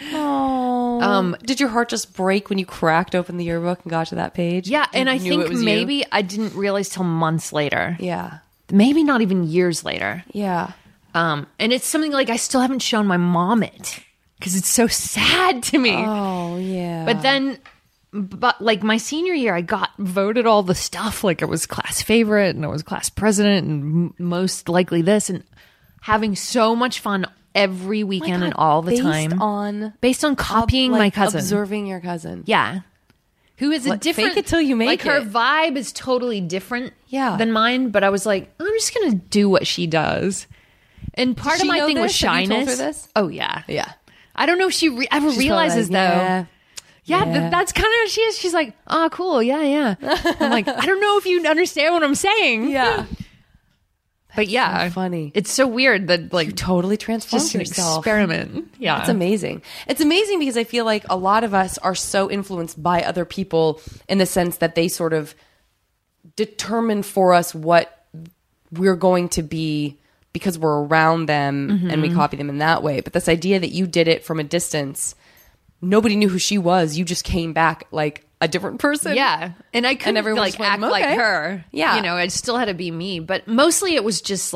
Did your heart just break when you cracked open the yearbook and got to that page? Yeah, and I knew think it was maybe you? I didn't realize till months later. Yeah. Maybe not even years later. Yeah. And it's something like I still haven't shown my mom it because it's so sad to me. Oh, yeah. But like my senior year, I got voted all the stuff. Like I was class favorite and I was class president and most likely this, and having so much fun every weekend and all the time. Based on copying my cousin. Observing your cousin. Yeah. Who is a different. Fake it till you make like her it. vibe is totally different Yeah. than mine. But I was like, I'm just going to do what she does. And part of she my know thing was this? Have you shyness. told her this? Oh, yeah. Yeah. I don't know if she ever She's realizes probably like, though. Yeah, that's kind of how she is. She's like, oh, cool. Yeah. I'm like, I don't know if you understand what I'm saying. Yeah. But yeah. So funny. It's so weird that like You totally transformed just an yourself. experiment. Yeah. It's amazing. It's amazing because I feel like a lot of us are so influenced by other people in the sense that they sort of determine for us what we're going to be because we're around them and we copy them in that way. But this idea that you did it from a distance, nobody knew who she was. You just came back like a different person. Yeah. And I couldn't everyone like just went, act like "Okay." her. Yeah. You know, I still had to be me. But mostly it was just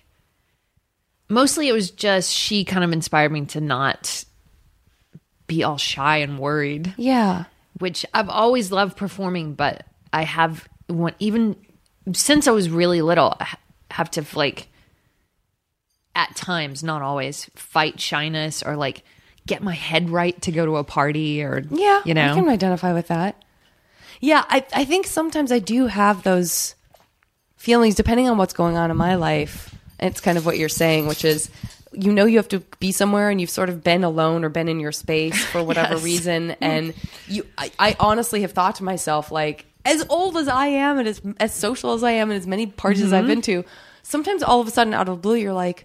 she kind of inspired me to not be all shy and worried. Yeah. Which I've always loved performing, but I have even since I was really little, I have to like at times, not always, fight shyness or like get my head right to go to a party or Yeah, you know. I can identify with that. Yeah, I think sometimes I do have those feelings depending on what's going on in my life. And it's kind of what you're saying, which is, you know, you have to be somewhere and you've sort of been alone or been in your space for whatever Yes. reason. And I honestly have thought to myself, like, as old as I am and as social as I am and as many parties as I've been to, sometimes all of a sudden out of the blue, you're like,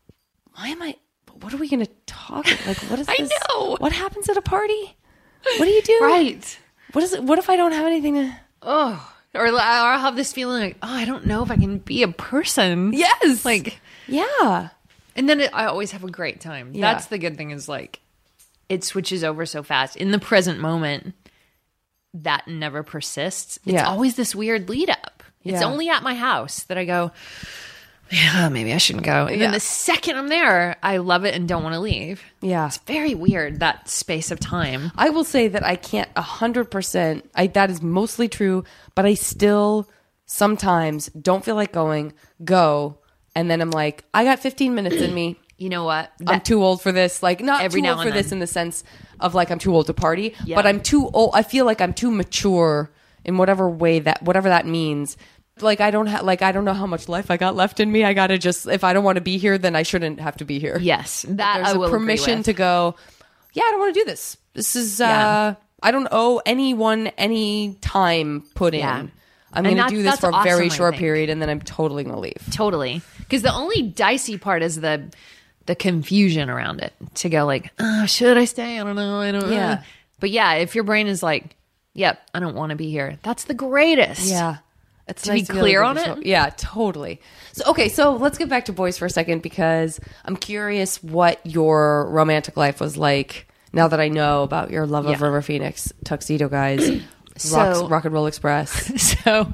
what are we going to talk? Like, what is I this? know. What happens at a party? What do you do? Right. What is it? What if I don't have anything to? Oh, or I'll have this feeling like, oh, I don't know if I can be a person. Yes. Like, Yeah. and then I always have a great time. Yeah. That's the good thing is like, it switches over so fast. In the present moment, that never persists. It's Yeah. always this weird lead up. It's Yeah. only at my house that I go, yeah, maybe I shouldn't go. And Yeah. then the second I'm there, I love it and don't want to leave. Yeah. It's very weird, that space of time. I will say that I can't 100%. That is mostly true, but I still sometimes don't feel like go, and then I'm like, I got 15 minutes in me. You know what? I'm too old for this. Like, not Every too now old for and this then. in the sense of like I'm too old to party, Yeah. but I'm too old. I feel like I'm too mature in whatever way whatever that means. Like I don't know how much life I got left in me. I gotta just, if I don't want to be here, then I shouldn't have to be here. Yes, that There's I will a agree permission with. to go, yeah, I don't want to do this. This is, Yeah. I don't owe anyone any time put in. Yeah. I'm And going to do this that's for a very awesome, I short think. period and then I'm totally going to leave. Totally. Because the only dicey part is the confusion around it. To go like, oh, should I stay? I don't know. I don't know. Yeah. But yeah, if your brain is like, yep, I don't want to be here. That's the greatest. Yeah. It's To be nice be able clear go on to it? show- Yeah, totally. So let's get back to boys for a second because I'm curious what your romantic life was like now that I know about your love of Yeah. River Phoenix, Tuxedo Guys, So- Rock and Roll Express. So,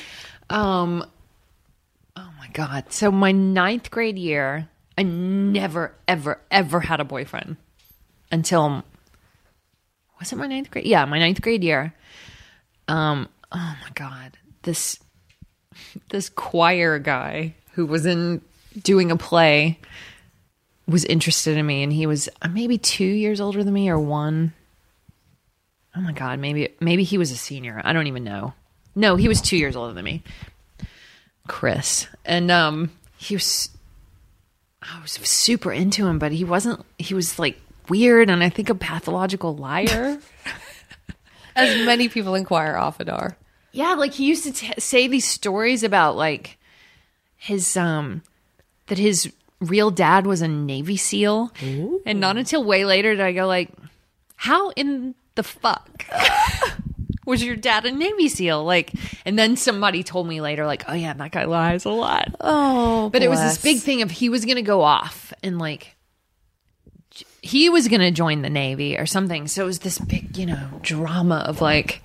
oh my God. So my 9th grade year, I never, ever, ever had a boyfriend until, was it my 9th grade? Yeah, my 9th grade year. Oh my God. This choir guy who was doing a play was interested in me, and he was maybe 2 years older than me or 1. Oh my God, maybe he was a senior. I don't even know. No, he was 2 years older than me. Chris. And I was super into him, but he was like weird and I think a pathological liar. As many people in choir often are. Yeah, like he used to say these stories about like his that his real dad was a Navy SEAL. Ooh. And not until way later did I go like, how in the fuck was your dad a Navy SEAL? Like, and then somebody told me later like, oh yeah, that guy lies a lot. Oh, But it was this big thing of he was going to go off and like he was going to join the Navy or something. So it was this big, drama of like,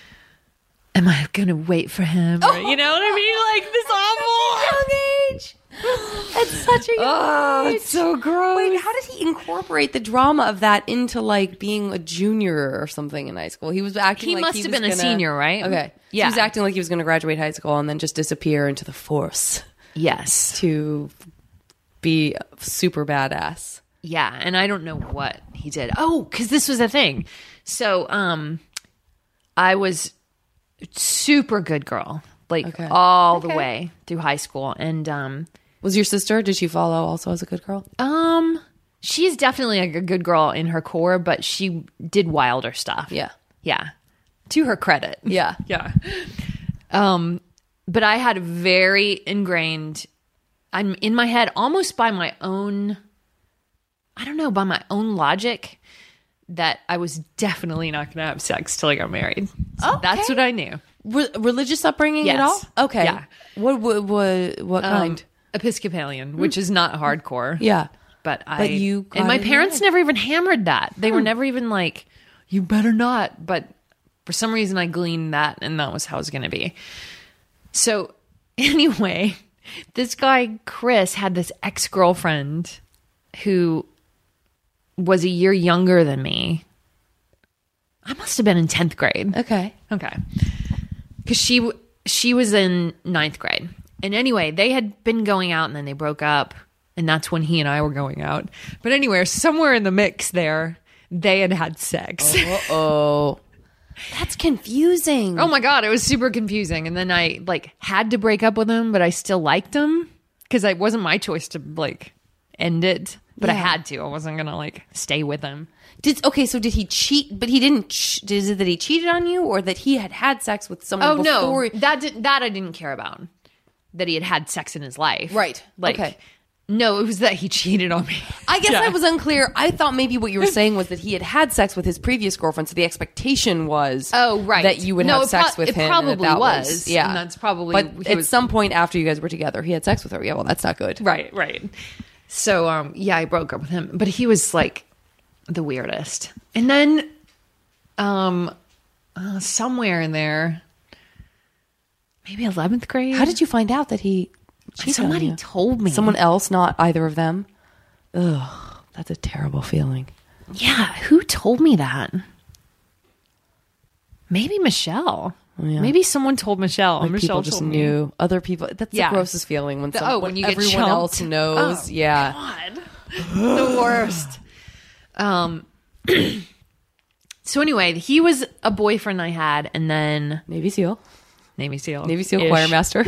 am I going to wait for him? Or, you know what I mean? Like this awful young age. That's such a young age. it's so gross. Wait, how did he incorporate the drama of that into like being a junior or something in high school? He was acting He like must he have was been a gonna- senior, right? Okay. Yeah. He was acting like he was going to graduate high school and then just disappear into the force Yes. to be super badass. Yeah, and I don't know what he did. Oh, because this was a thing. So, I was super good girl, like Okay. all the Okay. way through high school, and Was your sister, did she follow also as a good girl? she's definitely a good girl in her core, but she did wilder stuff. Yeah. Yeah. To her credit. Yeah. Yeah. But I had very ingrained, I'm in my head almost by my own, I don't know, by my own logic that I was definitely not going to have sex till I got married. So that's what I knew. Religious upbringing at Yes. all? Okay. Yeah. What kind? Episcopalian, which is not hardcore. Yeah. But you got and my it in parents there. never even hammered that. They were never even like, you better not. But for some reason I gleaned that and that was how it was going to be. So anyway, this guy, Chris, had this ex-girlfriend who was a year younger than me. I must have been in 10th grade. Okay. Okay. Because she she was in 9th grade. And anyway, they had been going out and then they broke up. And that's when he and I were going out. But anyway, somewhere in the mix there, they had sex. Oh, that's confusing. Oh my God, it was super confusing. And then I had to break up with him, but I still liked him because it wasn't my choice to end it. But I had to. I wasn't going to stay with him. So did he cheat? But he didn't. Is it that he cheated on you, or that he had sex with someone before? No, that I didn't care about. That he had sex in his life, Right. Okay. No, it was that he cheated on me. I guess I was unclear. I thought maybe what you were saying was that he had sex with his previous girlfriend, so the expectation was that you would have sex with him. It probably and that was. Yeah. And that's probably... But at some point after you guys were together, he had sex with her. Yeah, well, that's not good. Right. So, I broke up with him. But he was, the weirdest. And then, somewhere in there, maybe 11th grade? How did you find out that he cheated on Somebody you? told me. Someone else, not either of them? Ugh, that's a terrible feeling. Yeah, who told me that? Maybe Michelle. Yeah. Maybe someone told Michelle. Like Michelle people just told me. knew. Other people. That's the grossest feeling when when you get everyone chumped. else knows. Oh, yeah. God. The worst. So anyway, he was a boyfriend I had, and then Navy SEAL choir master.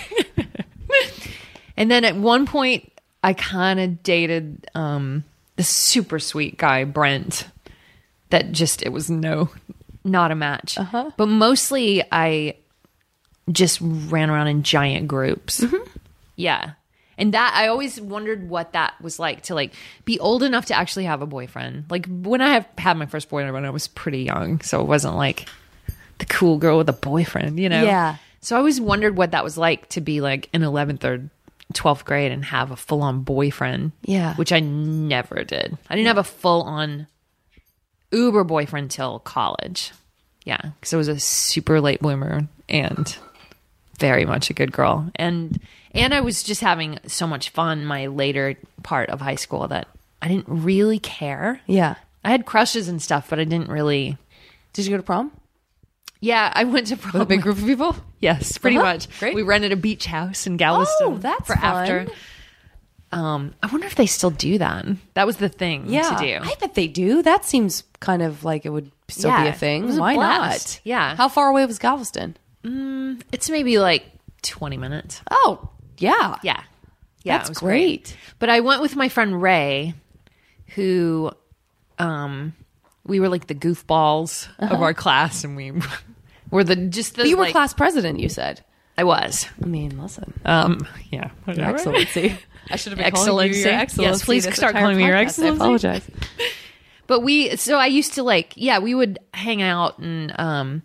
And then at one point, I kind of dated this super sweet guy, Brent. That just, it was not a match. But mostly I just ran around in giant groups. Yeah. And that, I always wondered what that was like to be old enough to actually have a boyfriend. When I had my first boyfriend, I was pretty young. So it wasn't the cool girl with a boyfriend, Yeah. So I always wondered what that was like to be in 11th or 12th grade and have a full-on boyfriend. Yeah. Which I never did. I didn't have a full-on uber boyfriend till college. Yeah. Because I was a super late bloomer and very much a good girl. And I was just having so much fun my later part of high school that I didn't really care. Yeah. I had crushes and stuff, but I didn't really... Did you go to prom? Yeah, I went to prom With a big group of people? Yes, pretty much. Great. We rented a beach house in Galveston. Oh, that's for fun. after. I wonder if they still do that. That was the thing to do. I bet they do. That seems kind of like it would still be a Yeah, thing. it was a Why blast. not? Yeah. How far away was Galveston? It's maybe 20 minutes. Oh, yeah. Yeah. That's it was great. But I went with my friend Ray, who we were the goofballs of our class, and we were But you were class president, you said. I was. I mean, listen. Yeah. Excellency. I should have been calling you your excellency. Yes, please this start entire calling me your podcast. excellency. I apologize. But so I used to we would hang out and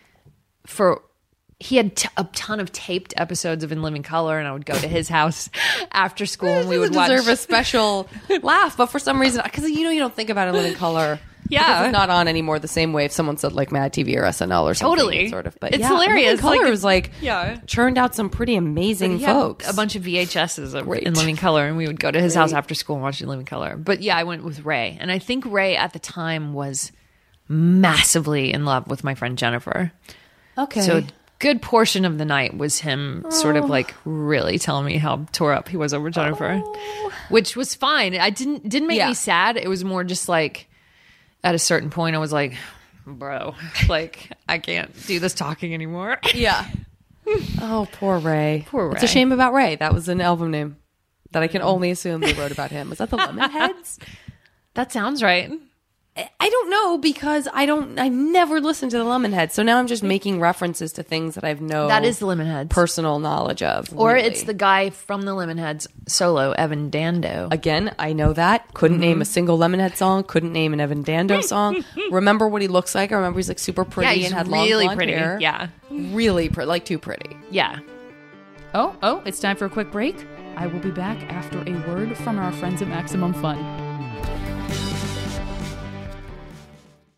he had a ton of taped episodes of In Living Color, and I would go to his house after school and we would deserve watch. a special laugh, but for some reason, because you don't think about it in Living Color. Yeah. Because it's not on anymore the same way if someone said Mad TV or SNL or something. Totally. Sort of. But It's hilarious. Living Color Like, was churned out some pretty amazing He had folks. a bunch of VHSs of Great. In Living Color, and we would go to his house after school and watch In Living Color. But yeah, I went with Ray, and I think Ray at the time was massively in love with my friend Jennifer. Okay. So a good portion of the night was him sort of really telling me how tore up he was over Jennifer, which was fine. I didn't make me sad. It was more just at a certain point I was like, bro, I can't do this talking anymore. Yeah. Oh, poor Ray. Poor It's a Ray. shame about Ray. That was an album name that I can only assume they wrote about him. Was that the Lemonheads? That sounds right. I don't know because I never listened to the Lemonheads. So now I'm just making references to things that I've That is the Lemonheads. personal knowledge of. Or really. it's the guy from the Lemonheads solo, Evan Dando. Again, I know that. Couldn't name a single Lemonhead song. Couldn't name an Evan Dando song. Remember what he looks like? I remember he's super pretty he's and had really long blonde pretty. hair. Yeah. Really pretty, too pretty. Yeah. Oh, it's time for a quick break. I will be back after a word from our friends at Maximum Fun.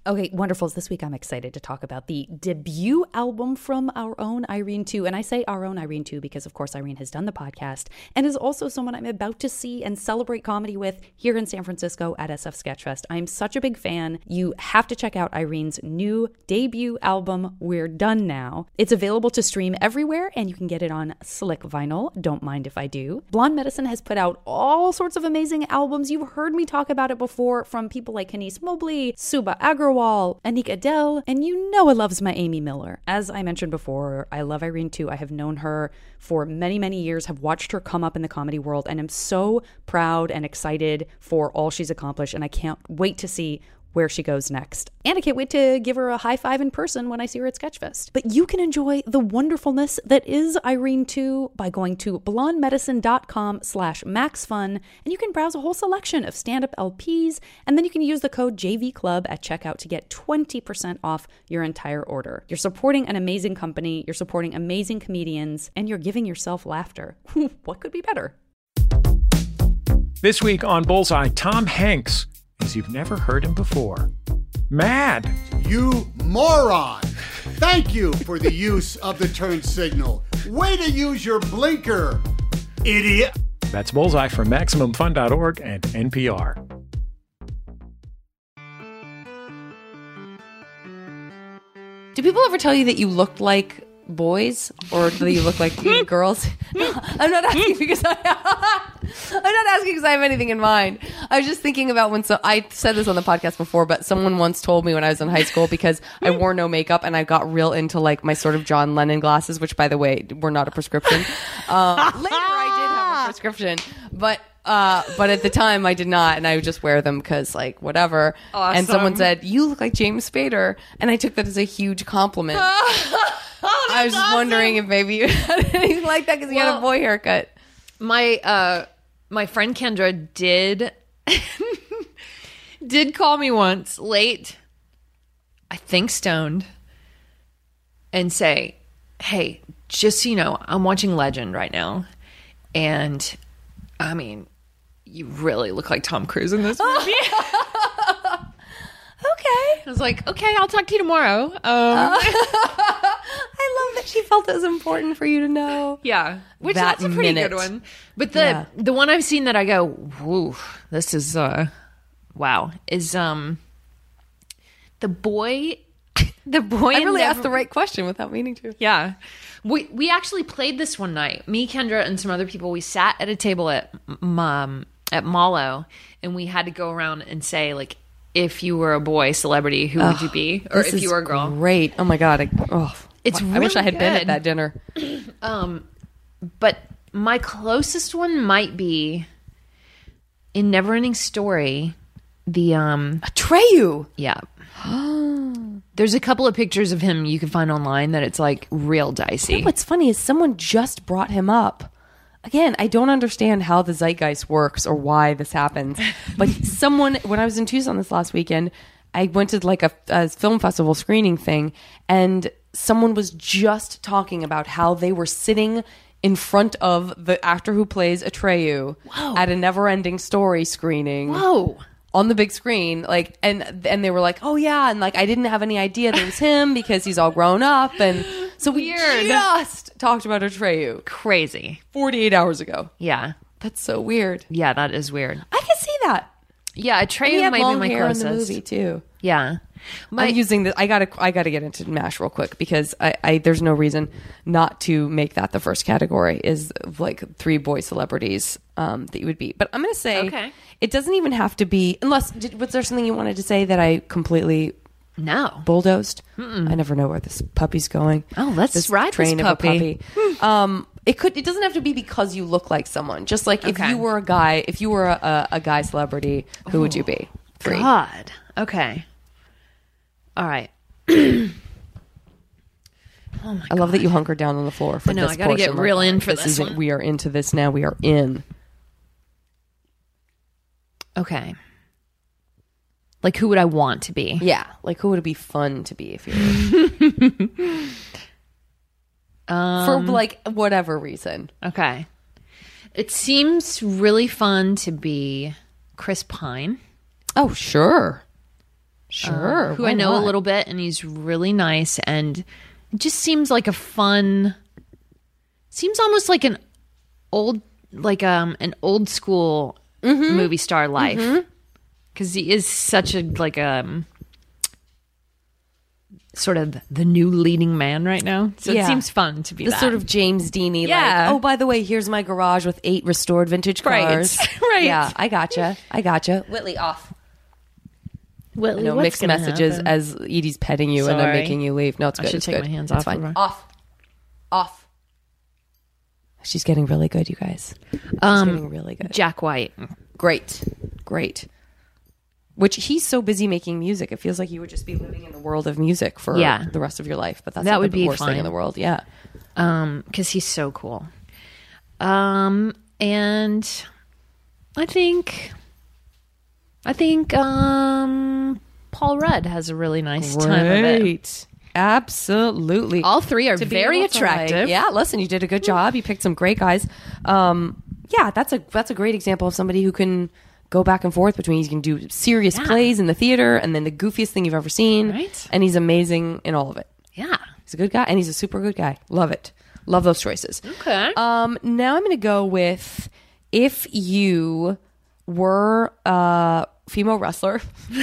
Okay, wonderfuls. This week I'm excited to talk about the debut album from our own Irene 2. And I say our own Irene 2 because, of course, Irene has done the podcast and is also someone I'm about to see and celebrate comedy with here in San Francisco at SF Sketchfest. I'm such a big fan. You have to check out Irene's new debut album, We're Done Now. It's available to stream everywhere and you can get it on slick vinyl. Don't mind if I do. Blonde Medicine has put out all sorts of amazing albums. You've heard me talk about it before from people like Kenise Mobley, Suba Agrawal, Anik Adele, and you know I loves my Amy Miller. As I mentioned before, I love Irene too. I have known her for many, many years, have watched her come up in the comedy world, and am so proud and excited for all she's accomplished, and I can't wait to see where she goes next. And I can't wait to give her a high five in person when I see her at Sketchfest. But you can enjoy the wonderfulness that is Irene 2 by going to blondemedicine.com/maxfun, and you can browse a whole selection of stand-up LPs, and then you can use the code JVClub at checkout to get 20% off your entire order. You're supporting an amazing company, you're supporting amazing comedians, and you're giving yourself laughter. What could be better? This week on Bullseye, Tom Hanks, as you've never heard him before. Mad. You moron! Thank you for the use of the turn signal. Way to use your blinker, idiot! That's Bullseye from MaximumFun.org and NPR. Do people ever tell you that you looked like boys or that you look like girls? No, I'm not asking because I'm not asking because I have anything in mind. I was just thinking about when I said this on the podcast before, but someone once told me when I was in high school because I wore no makeup and I got real into like my sort of John Lennon glasses, which by the way were not a prescription. Later I did have a prescription, but at the time I did not, and I would just wear them because like whatever. Awesome. And someone said, "You look like James Spader," and I took that as a huge compliment. I was just wondering if maybe you had anything like that because you had a boy haircut. My friend Kendra did call me once late, I think stoned, and say, "Hey, just so you know, I'm watching Legend right now, and I mean, you really look like Tom Cruise in this movie." Okay. I was like, "Okay, I'll talk to you tomorrow." I love that she felt it was important for you to know. Yeah, which That that's a pretty minute. good one. But the one I've seen that I go, "Whoa, this is wow," is the boy. The boy. I really asked the right question without meaning to. Yeah. We actually played this one night. Me, Kendra, and some other people. We sat at a table at Malo, and we had to go around and say, like, if you were a boy celebrity, who would you be? Or if you were a girl. Great. Oh my God. It's I wish I had really been at good. that dinner. But my closest one might be in Neverending Story, the Atreyu. yeah. There's a couple of pictures of him you can find online that it's like real dicey. What's funny is someone just brought him up. Again, I don't understand how the zeitgeist works or why this happens. But someone, when I was in Tucson this last weekend, I went to like a film festival screening thing, and someone was just talking about how they were sitting in front of the actor who plays Atreyu at a Neverending Story screening. Whoa. On the big screen, like, and they were like, "Oh yeah," and like I didn't have any idea that it was him because he's all grown up, and so we just talked about Atreyu Crazy. 48 hours ago. Yeah. That's so weird. Yeah, that is weird. I can see that. Yeah, And he Atreyu had might be long my hair closest. in the movie too. Yeah. I'm using the. I gotta get into MASH real quick because I there's no reason not to make that the first category is like 3 boy celebrities that you would be. But I'm gonna say Okay. it doesn't even have to be unless. Was there something you wanted to say that I completely No. bulldozed? I never know where this puppy's going. Oh, let's this ride train this of a puppy. puppy. It doesn't have to be because you look like someone. Just like if Okay. you were a guy, if you were a guy celebrity, who would you be? 3. God. Okay. All right. I love that you hunkered down on the floor for I know, this I gotta get portion. real Like, in for this this isn't- one. We are into this now. We are in. Okay. Like, who would I want to be? Yeah. Like, who would it be fun to be if you were? For, like, whatever reason. Okay. It seems really fun to be Chris Pine. Oh, sure. Sure. who why I know not? a little bit, and he's really nice, and it just seems like a fun. Seems almost like an old school movie star life, because he is such a sort of the new leading man right now. So Yeah. it seems fun to be The that. sort of James Deany, Yeah. like, oh, by the way, here's my garage with 8 restored vintage cars. Right. Yeah, I gotcha. Whitley, off. Whitley, No, what's mixed gonna messages happen? as Edie's petting you and then Sorry. making you leave. No, it's I good. should It's take good. my hands It's off fine. of her. Off. She's getting really good, you guys. She's getting really good. Jack White. Great. Which he's so busy making music, it feels like you would just be living in the world of music for Yeah. the rest of your life. But that's That not would the be worst thing fine. in the world. Yeah. Because he's so cool. And I think Paul Rudd has a really nice time of it. Absolutely. All three are To be very able to, like- attractive. yeah, listen, you did a good job. You picked some great guys. Yeah, that's a great example of somebody who can go back and forth between, he can do serious plays in the theater and then the goofiest thing you've ever seen. Right. And he's amazing in all of it. Yeah. He's a good guy and he's a super good guy. Love it. Love those choices. Okay. Now I'm going to go with, if you were a female wrestler,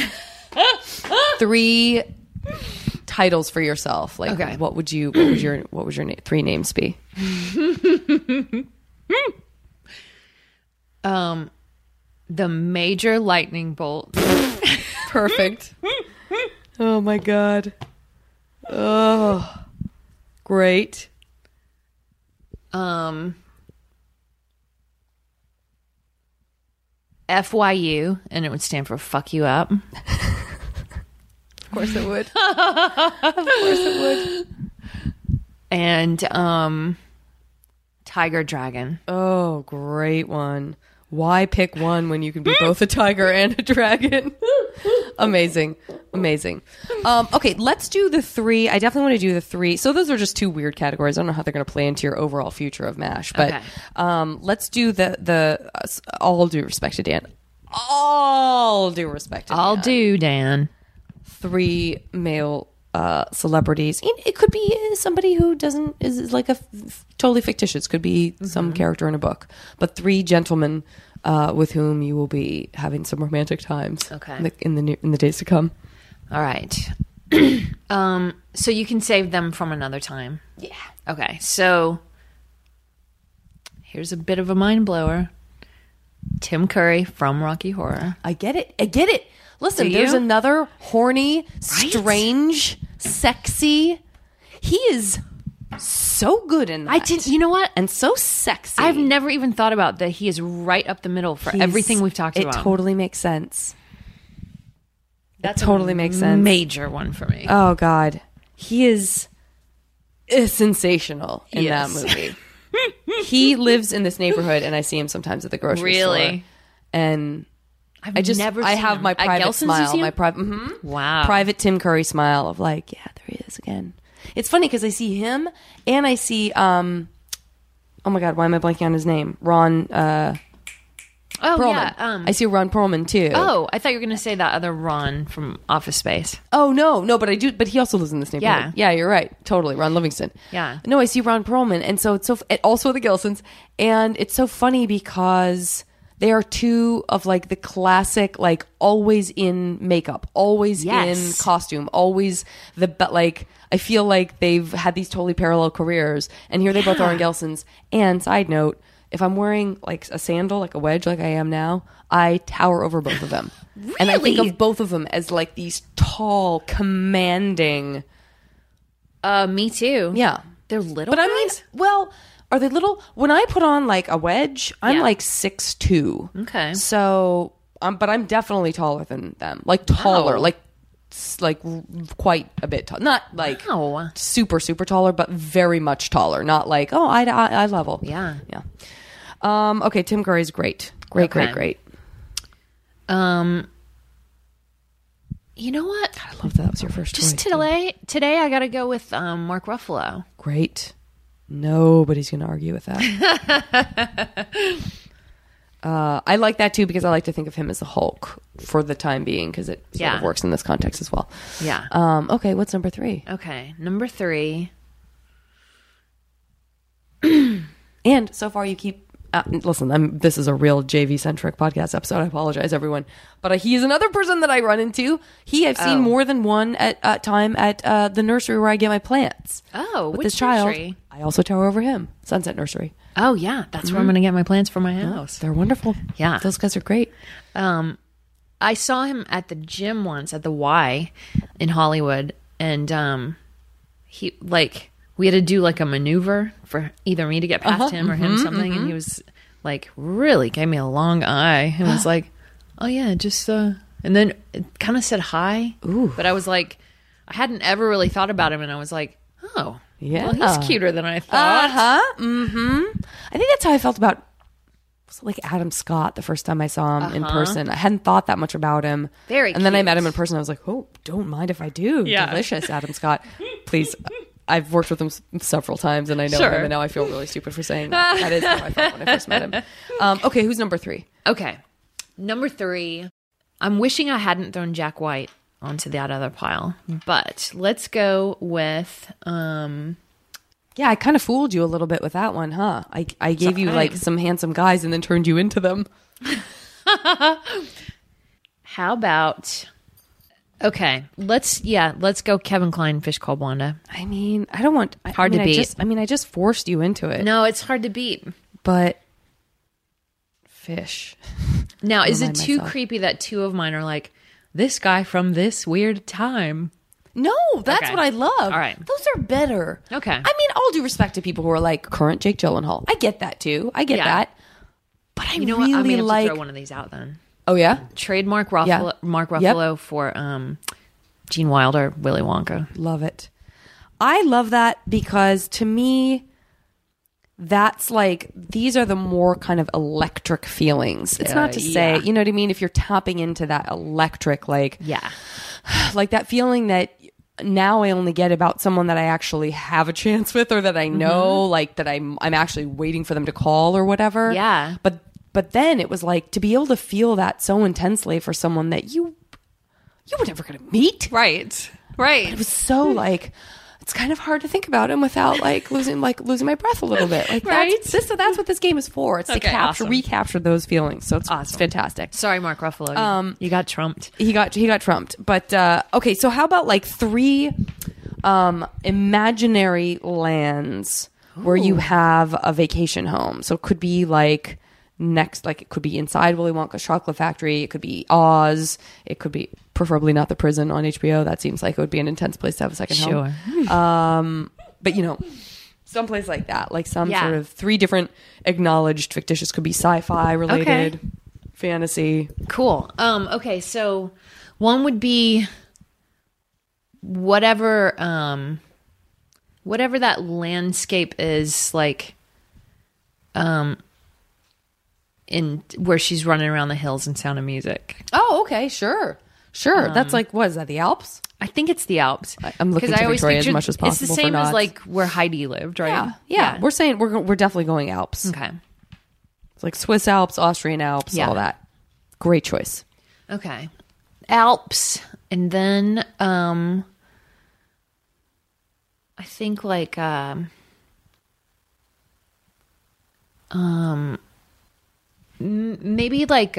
3 titles for yourself. Like, Okay. what would your 3 names be? The Major Lightning Bolt. Perfect. Oh my God. Oh, great. FYU, and it would stand for fuck you up. Of course it would. Of course it would. And Tiger Dragon. Oh, great one. Why pick one when you can be both a tiger and a dragon? Amazing. Okay, let's do the 3. I definitely want to do the 3. So those are just 2 weird categories. I don't know how they're going to play into your overall future of MASH. But Okay. let's do the all due respect to Dan. All due respect to I'll Dan. do, Dan. 3 male celebrities. It could be somebody who is like a totally fictitious. Could be some character in a book. But 3 gentlemen with whom you will be having some romantic times. Okay. In the days to come. All right. So you can save them from another time. Yeah. Okay. So here's a bit of a mind blower. Tim Curry from Rocky Horror. I get it. Listen, Do you? there's another horny, strange, sexy. He is so good in that. I didn't. You know what? And so sexy. I've never even thought about that. He is right up the middle for everything we've talked about. It totally makes sense. That totally makes sense. Major one for me. Oh God, he is sensational in that Yes. movie. He lives in this neighborhood, and I see him sometimes at the grocery store. Really? And I've I never I seen have him. my At private Gelson's you smile, see my him? private, Wow. private Tim Curry smile of like, yeah, there he is again. It's funny because I see him, and I see, oh my God, why am I blanking on his name? Ron Oh Perlman. yeah. I see Ron Perlman too. Oh, I thought you were going to say that other Ron from Office Space. Oh no, but I do. But he also lives in this neighborhood. Yeah, you're right. Totally, Ron Livingston. Yeah. No, I see Ron Perlman, and so it's and also the Gilsons, and it's so funny because they are 2 of like the classic, like always in makeup, always Yes. in costume, always but like I feel like they've had these totally parallel careers, and here they both are in Gelsons. And side note, if I'm wearing like a sandal, like a wedge, like I am now, I tower over both of them. Really? And I think of both of them as like these tall, commanding. Me too. Yeah. They're little But I mean, guys? well, are they little? When I put on like a wedge, I'm Yeah. like 6'2". Okay. So, but I'm definitely taller than them. Like taller, Wow. like quite a bit tall. Not like Wow. super taller, but very much taller. Not like eye level. Yeah. Yeah. Okay, Tim Curry's great. Great. You know what? I love that was your first Just choice. today I got to go with Mark Ruffalo. Great. Nobody's going to argue with that. I like that too because I like to think of him as the Hulk for the time being because it sort Yeah. of works in this context as well. Yeah. Okay, what's number 3? Okay. Number 3. And so far you keep... listen, this is a real JV-centric podcast episode. I apologize, everyone. But he is another person that I run into. I've seen more than one time at the nursery where I get my plants. Oh, With which this child, nursery? I also tower over him. Sunset Nursery. Oh, yeah. That's where I'm going to get my plants for my house. They're wonderful. Yeah. Those guys are great. I saw him at the gym once at the Y in Hollywood, and he we had to do like a maneuver for either me to get past him or him something, and he was like really gave me a long eye and was like, "Oh yeah, just and then it kind of said hi." Ooh. But I was like, I hadn't ever really thought about him, and I was like, "Oh, Yeah. well, he's cuter than I thought." I think that's how I felt about like Adam Scott the first time I saw him in person. I hadn't thought that much about him. Very And then I cute. met him in person. I was like, oh, don't mind if I do. Yeah. Delicious, Adam Scott. Please. I've worked with him several times and I know Sure. him, and now I feel really stupid for saying that. That is how I felt when I first met him. Okay, who's number 3? Okay. Number 3. I'm wishing I hadn't thrown Jack White onto that other pile, but let's go with Yeah, I kind of fooled you a little bit with that one, huh? I gave you like some handsome guys and then turned you into them. how about okay, let's go Kevin Kline, Fish Called Wanda. I mean, I don't want... Hard to beat. I just forced you into it. No, it's hard to beat. But... Fish. Now, is it Remind too myself. creepy that 2 of mine are like, this guy from this weird time? No, that's Okay. what I love. All right. Those are better. Okay. I mean, all due respect to people who are like current Jake Gyllenhaal. I get that too. I get Yeah. that. But I You know really what? I'm going to like... throw one of these out then. Oh, yeah? Trademark Yeah. Mark Yep. Ruffalo for Gene Wilder, Willy Wonka. Love it. I love that because to me, that's like, these are the more kind of electric feelings. It's not to say, yeah. you know what I mean? If you're tapping into that electric, like, Yeah. like that feeling that now I only get about someone that I actually have a chance with or that I know, like that I'm actually waiting for them to call or whatever. Yeah. But then it was like to be able to feel that so intensely for someone that you were never going to meet. Right. Right. It was so like, it's kind of hard to think about him without losing my breath a little bit. Like Right. that's what this game is for. It's to Okay, awesome. recapture those feelings. So it's Awesome. fantastic. Sorry, Mark Ruffalo. You got trumped. He got trumped. But okay, so how about like 3 imaginary lands where you have a vacation home? So it could be like it could be inside Willy Wonka's chocolate factory. It could be Oz. It could be preferably not the prison on HBO. That seems like it would be an intense place to have a second home. But you know, someplace like that, like some Yeah. sort of 3 different acknowledged fictitious, could be sci-fi related, fantasy. Cool. Okay, so one would be whatever that landscape is, like in where she's running around the hills in Sound of Music. Oh, okay, sure. That's like, what is that, the Alps? I think it's the Alps. I'm looking 'Cause to I always Victoria as pictured- much as It's the possible for same as nods. like where Heidi lived, right? Yeah. We're saying we're definitely going Alps. Okay. It's like Swiss Alps, Austrian Alps, Yeah. all that. Great choice. Okay. Alps, and then I think like maybe like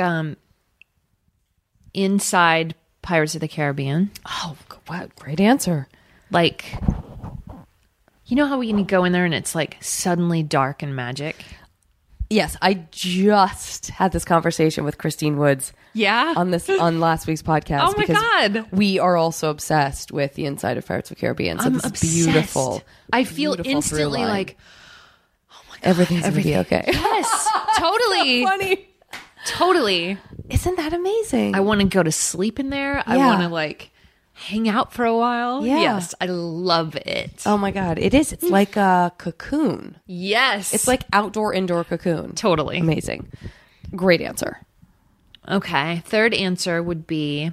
inside Pirates of the Caribbean. Oh, wow, great answer. Like, you know how we can go in there and it's like suddenly dark and magic? Yes, I just had this conversation with Christine Woods. Yeah. on last week's podcast. Oh my because God. we are also obsessed with the inside of Pirates of the Caribbean. So I'm this obsessed. is beautiful. I feel beautiful through instantly line. like, everything's gonna be okay. yes, totally. Funny, Totally. isn't that amazing? I want to go to sleep in there. I Yeah. want to like hang out for a while. Yeah. Yes, I love it. Oh my God, it is. It's like a cocoon. Yes. It's like outdoor, indoor cocoon. totally. Amazing. Great answer. Okay. Third answer would be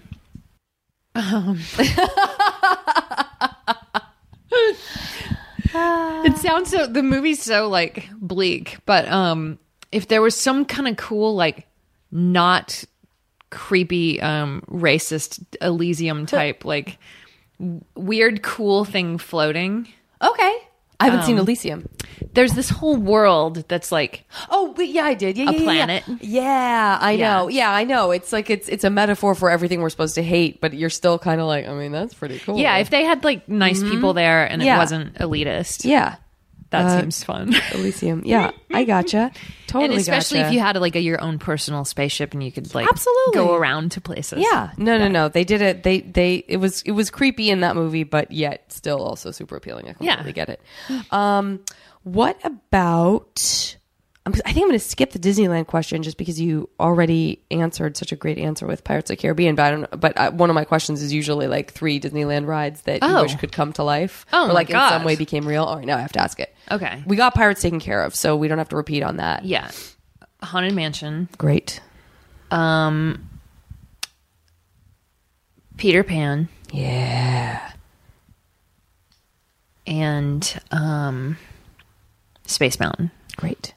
it sounds so the movie's so like bleak, but if there was some kind of cool, like, not creepy, racist Elysium type, like, weird, cool thing floating. Okay. I haven't seen Elysium. There's this whole world that's like, Oh, but yeah, I did. Yeah, A yeah, yeah, planet. Yeah, I Yeah. know. Yeah, I know. It's like it's a metaphor for everything we're supposed to hate, but you're still kind of like, I mean, that's pretty cool. yeah, if they had like nice people there and Yeah. it wasn't elitist, yeah, that seems fun. Elysium. Yeah, I gotcha. Totally, And especially gotcha. if you had like your own personal spaceship and you could like Absolutely. go around to places. Yeah, no. They did it. They it was creepy in that movie, but yet still also super appealing. I completely get it. What about? I think I'm going to skip the Disneyland question just because you already answered such a great answer with Pirates of the Caribbean. But I don't know, but one of my questions is usually like 3 Disneyland rides that you wish could come to life, Oh, or my like in some God. way became real. All right, now I have to ask it. Okay. We got Pirates taken care of, so we don't have to repeat on that. Yeah. Haunted Mansion, Great. Peter Pan, Yeah. and Space Mountain. Great.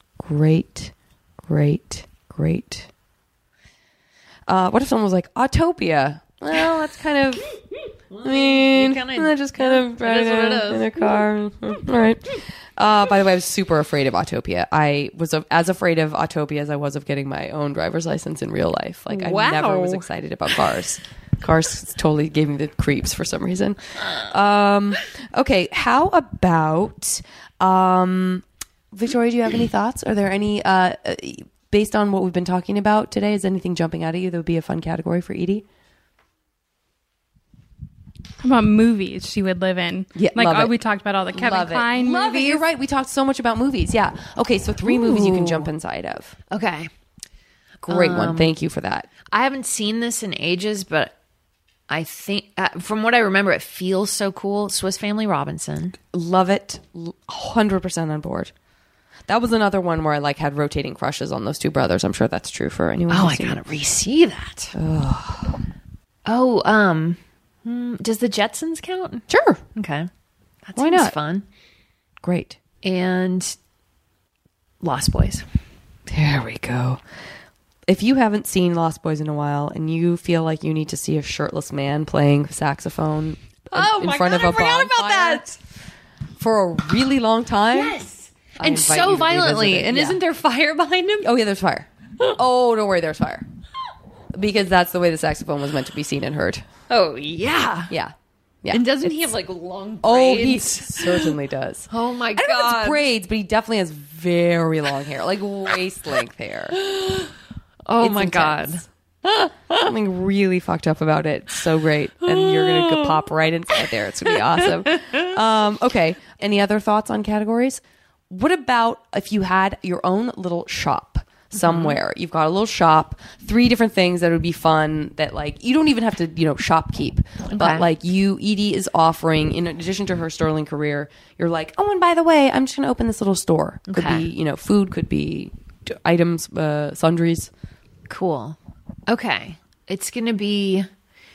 What if someone was like, Autopia? Well, that's kind of, I mean, they're just kind of riding what it in is. their car. All right. By the way, I was super afraid of Autopia. I was as afraid of Autopia as I was of getting my own driver's license in real life. Like, I Wow. never was excited about cars. Cars totally gave me the creeps for some reason. Okay, how about... Victoria, do you have any thoughts? Are there any, based on what we've been talking about today, is anything jumping out at you that would be a fun category for Edie? How about movies she would live in? Yeah, like love it. we talked about all the Kevin Love it. Kline Love movies. it. You're right. We talked so much about movies. Yeah. Okay, so 3 movies you can jump inside of. Okay. Great one. Thank you for that. I haven't seen this in ages, but I think from what I remember, it feels so cool. Swiss Family Robinson. Love it. 100% on board. That was another one where I like had rotating crushes on those 2 brothers. I'm sure that's true for anyone. Oh, who's I seen gotta it. re-see that. Does the Jetsons count? Sure. Okay, that Why seems not? fun. Great. And Lost Boys. There we go. If you haven't seen Lost Boys in a while and you feel like you need to see a shirtless man playing saxophone in front of a bonfire for a really long time, Yes, I and invite so you to violently. revisit it. And Yeah. isn't there fire behind him? Oh yeah, there's fire. Oh, don't worry, there's fire. Because that's the way the saxophone was meant to be seen and heard. Oh yeah. Yeah. Yeah. And doesn't he have like long braids? Oh, he certainly does. Oh my I don't know if god. it's braids, but he definitely has very long hair, like waist length hair. Oh It's my intense. god. Something really fucked up about it. So great. And you're going to pop right inside there. It's going to be awesome. Okay. Any other thoughts on categories? What about if you had your own little shop somewhere? You've got a little shop, 3 different things that would be fun that like, you don't even have to, shopkeep, but like Edie is offering, in addition to her sterling career, you're like, oh, and by the way, I'm just going to open this little store. Could Okay. be, food, could be items, sundries. Cool. Okay. It's going to be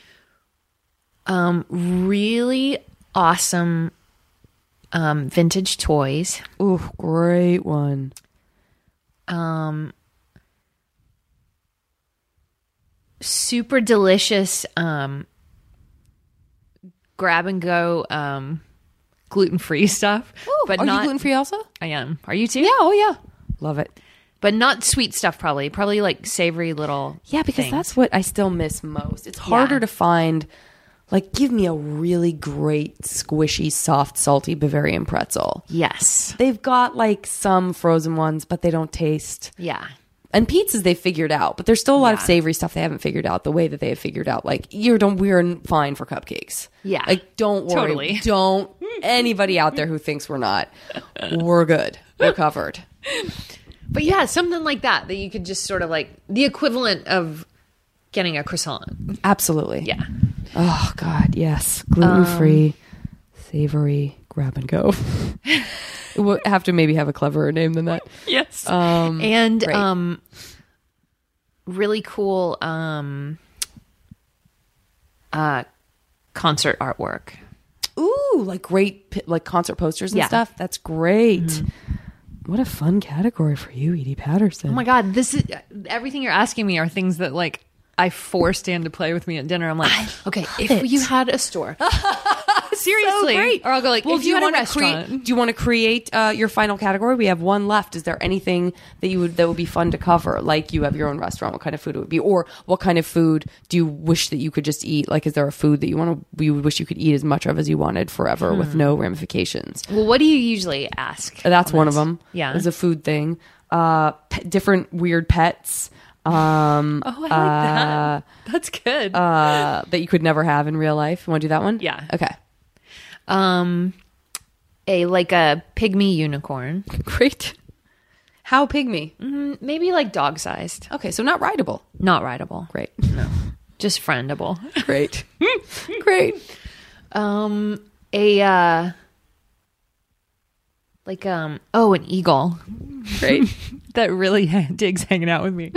really awesome vintage toys. Ooh, great one. Super delicious grab and go gluten-free stuff. But Are not you gluten-free also? I am. Are you too? Yeah, oh yeah. Love it. But not sweet stuff probably. Probably like savory little Yeah, because things. that's what I still miss most. It's harder Yeah. to find, like, give me a really great, squishy, soft, salty Bavarian pretzel. Yes. They've got, like, some frozen ones, but they don't taste. Yeah. And pizzas they've figured out, but there's still a lot of Yeah. savory stuff they haven't figured out the way that they have figured out. Like, we're fine for cupcakes. Yeah. Like, don't worry. Totally. Don't, anybody out there who thinks we're not, we're good. We're covered. But yeah, something like that you could just sort of like the equivalent of getting a croissant. Absolutely. Yeah. Oh God, yes. Gluten-free, savory, grab and go. It would have to maybe have a cleverer name than that. Yes. And great. really cool concert artwork. Ooh, like great like concert posters and Yeah. stuff. That's great. What a fun category for you, Edie Patterson. Oh my God, this is everything you're asking me are things that like I force Dan to play with me at dinner. I'm like, okay, if you had a store, seriously, So great. or I'll go like, if you had a wanna restaurant, do you want to create your final category? We have one left. Is there anything that would be fun to cover? Like you have your own restaurant, what kind of food it would be, or what kind of food do you wish that you could just eat? Like, is there a food that you would wish you could eat as much of as you wanted forever with no ramifications? well, what do you usually ask? That's on one this? of them. Yeah, is a food thing. Different weird pets. oh, I like that. That's good. That you could never have in real life. You want to do that one? Yeah. Okay. a pygmy unicorn, Great. How pygmy? maybe like dog sized, Okay, so not rideable. not rideable. Great. Just friendable. Great. Great. An eagle Great. that really digs hanging out with me.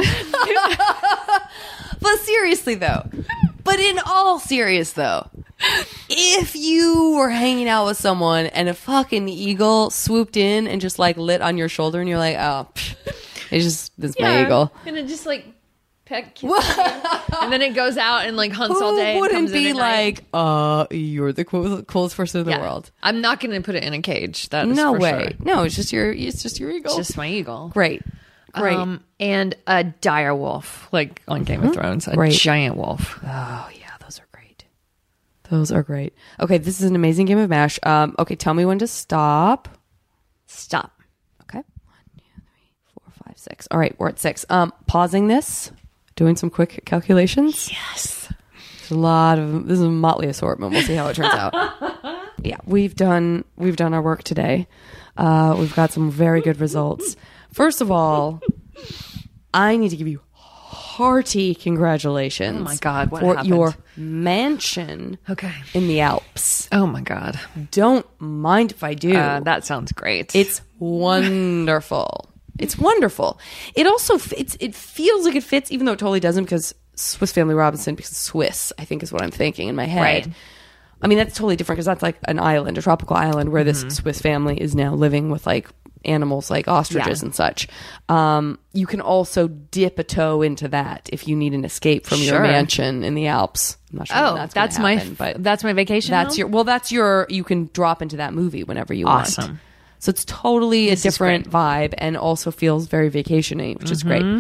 But seriously though, in all serious though, if you were hanging out with someone and a fucking eagle swooped in and just like lit on your shoulder and you're like, oh, this is my eagle. And it just like peck and then it goes out and like hunts all day. Who and wouldn't comes in be at night. like, you're the coolest person in the world? I'm not going to put it in a cage. That is No for way. sure. No, it's just your eagle. It's just my eagle. Great. Great. And a dire wolf, like on Game of Thrones, a Great. giant wolf. Oh yeah, those are great. Those are great. Okay, this is an amazing game of MASH. Okay, tell me when to stop. Stop. Okay. 1, 2, 3, 4, 5, 6. All right, we're at 6. Pausing this, doing some quick calculations. Yes. This is a motley assortment. We'll see how it turns out. Yeah, we've done our work today. We've got some very good results. First of all, I need to give you hearty congratulations. Oh my God, what for happened? your mansion Okay. in the Alps. Oh my God. Don't mind if I do. That sounds great. It's wonderful. It's wonderful. It also it feels like it fits, even though it totally doesn't, because Swiss Family Robinson, because Swiss, I think is what I'm thinking in my head. Right. I mean, that's totally different because that's like an island, a tropical island, where this Swiss family is now living with like animals like ostriches and such. You can also dip a toe into that if you need an escape from your Sure. mansion in the Alps. I'm not sure when that's that's gonna my happen, but that's my vacation. that's home? you can drop into that movie whenever you want. Awesome. So it's totally a This is different vibe and also feels very vacation-y, which is great.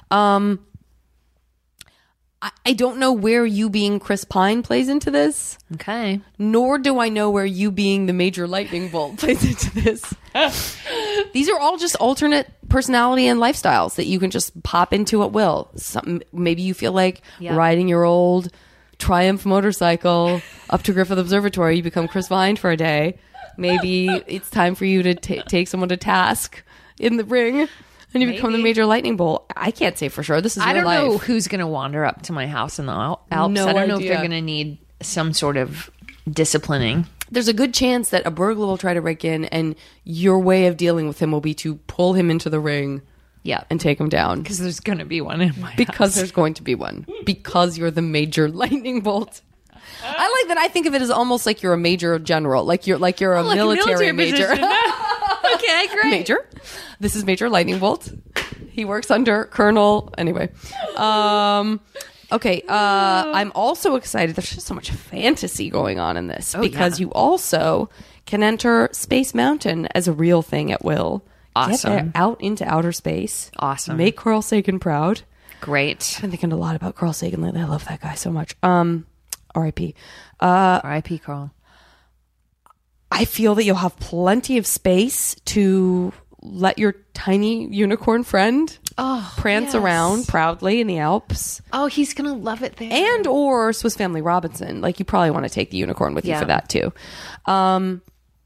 I don't know where you being Chris Pine plays into this, Okay. nor do I know where you being the Major Lightning Bolt plays into this. These are all just alternate personality and lifestyles that you can just pop into at will. Maybe you feel like riding your old Triumph motorcycle up to Griffith Observatory. You become Chris Pine for a day. Maybe it's time for you to take someone to task in the ring. And you become the Major Lightning Bolt. I can't say for sure. This is I your don't know life. who's going to wander up to my house in the Alps. No I don't know if idea. they're going to need some sort of disciplining. There's a good chance that a burglar will try to break in, and your way of dealing with him will be to pull him into the ring Yeah. and take him down. Because there's going to be one in my Because house. there's going to be one. Because you're the Major Lightning Bolt. I like that. I think of it as almost like you're a major general, like you're a military major. Okay, great. Major. This is Major Lightning Bolt. He works under Colonel. Anyway. Okay. I'm also excited. There's just so much fantasy going on in this because you also can enter Space Mountain as a real thing at will. Awesome. Get there, out into outer space. Awesome. Make Carl Sagan proud. Great. I've been thinking a lot about Carl Sagan lately. I love that guy so much. R.I.P. R.I.P. Carl. I feel that you'll have plenty of space to let your tiny unicorn friend prance around proudly in the Alps. Oh, he's going to love it there. And or Swiss Family Robinson. Like, you probably want to take the unicorn with you for that too. And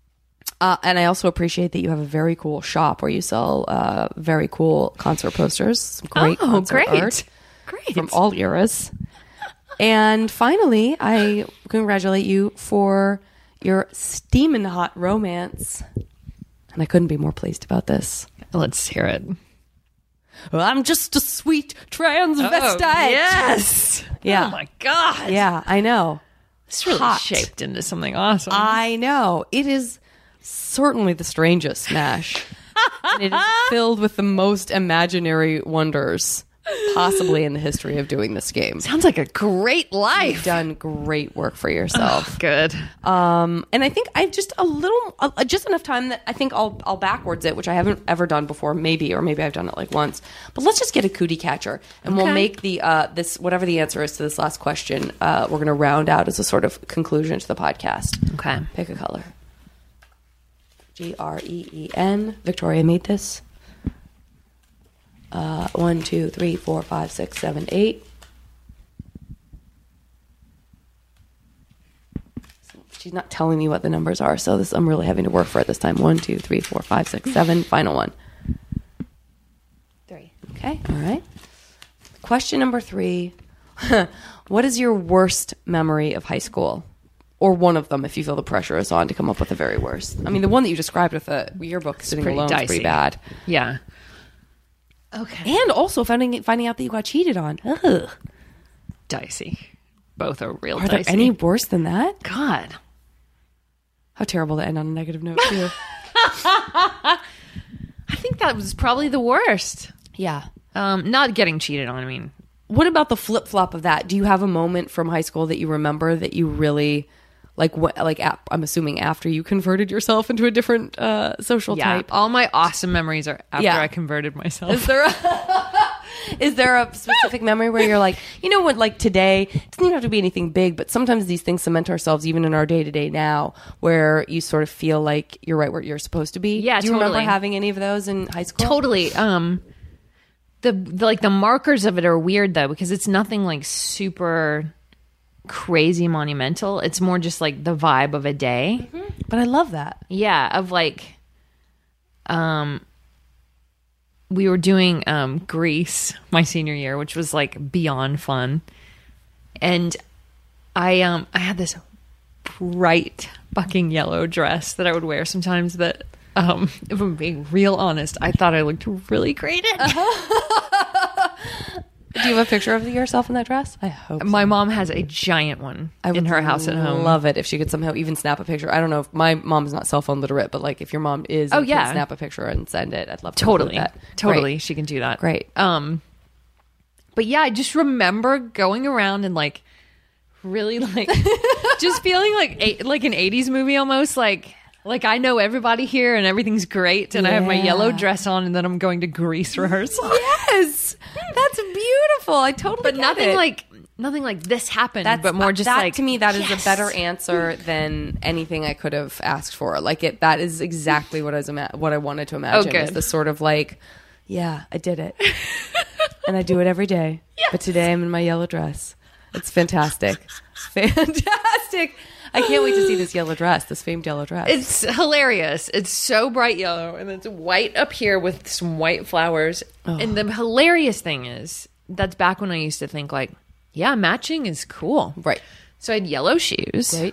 I also appreciate that you have a very cool shop where you sell very cool concert posters. Some great concert art from all eras. And finally, I congratulate you for your steaming hot romance. And I couldn't be more pleased about this. Let's hear it. I'm just a sweet transvestite. Yes. Yeah. Oh, my God. Yeah, I know. It's really Hot. shaped into something awesome. I know. It is certainly the strangest MASH And it is filled with the most imaginary wonders possibly in the history of doing this game. Sounds like a great You've life. done great work for yourself. Good. And I think I've just just enough time that I think I'll backwards it, which I haven't ever done before, maybe I've done it like once. But let's just get a cootie catcher, and we'll make the this whatever the answer is to this last question. We're going to round out as a sort of conclusion to the podcast. Okay. Pick a color. Green. Victoria made this. 1, 2, 3, 4, 5, 6, 7, 8. She's not telling me what the numbers are, so I'm really having to work for it this time. 1, 2, 3, 4, 5, 6, 7. Final one. 3. Okay, all right. Question number 3. What is your worst memory of high school? Or one of them, if you feel the pressure is on to come up with the very worst. I mean, the one that you described with the yearbook sitting pretty alone is dicey. pretty bad. Yeah. Okay. And also finding out that you got cheated on. Ugh. Dicey. Both are real Are there dicey. any worse than that? God. How terrible to end on a negative note, too. I think that was probably the worst. Yeah. Not getting cheated on, I mean. What about the flip-flop of that? Do you have a moment from high school that you remember that you really... I'm assuming after you converted yourself into a different social type. All my awesome memories are after Yeah. I converted myself. Is there a specific memory where you're like, you know what, like today, it doesn't even have to be anything big, but sometimes these things cement ourselves even in our day-to-day now, where you sort of feel like you're right where you're supposed to be? Yeah, Do you remember totally. having any of those in high school? Totally. The markers of it are weird though, because it's nothing like super crazy monumental. It's more just like the vibe of a day. But I love that. Yeah, of like, we were doing Grease my senior year, which was like beyond fun, and I had this bright fucking yellow dress that I would wear sometimes. That, if I'm being real honest, I thought I looked really great in. Do you have a picture of yourself in that dress? I hope so. My mom has a giant one in her house at home. Love it if she could somehow even snap a picture. I don't know if my mom's not cell phone literate, but like if your mom is, Oh, and can yeah. snap a picture and send it. I'd love to Totally, include that. totally, Great. she can do that. Great. But yeah, I just remember going around and like really like just feeling like an 80s movie almost, like I know everybody here and everything's great, and I have my yellow dress on, and then I'm going to Grease rehearsal. Yes, that's beautiful. I totally. But get nothing it. like this happened. That's, but more just that, like to me, that is yes. a better answer than anything I could have asked for. Like it, that is exactly what what I wanted to imagine. good. Is the sort of like, yeah, I did it, and I do it every day. Yes. But today I'm in my yellow dress. It's fantastic, fantastic. I can't wait to see this yellow dress, this famed yellow dress. It's hilarious. It's so bright yellow, and it's white up here with some white flowers. And the hilarious thing is, that's back when I used to think like, yeah, matching is cool. Right. So I had yellow shoes. Right.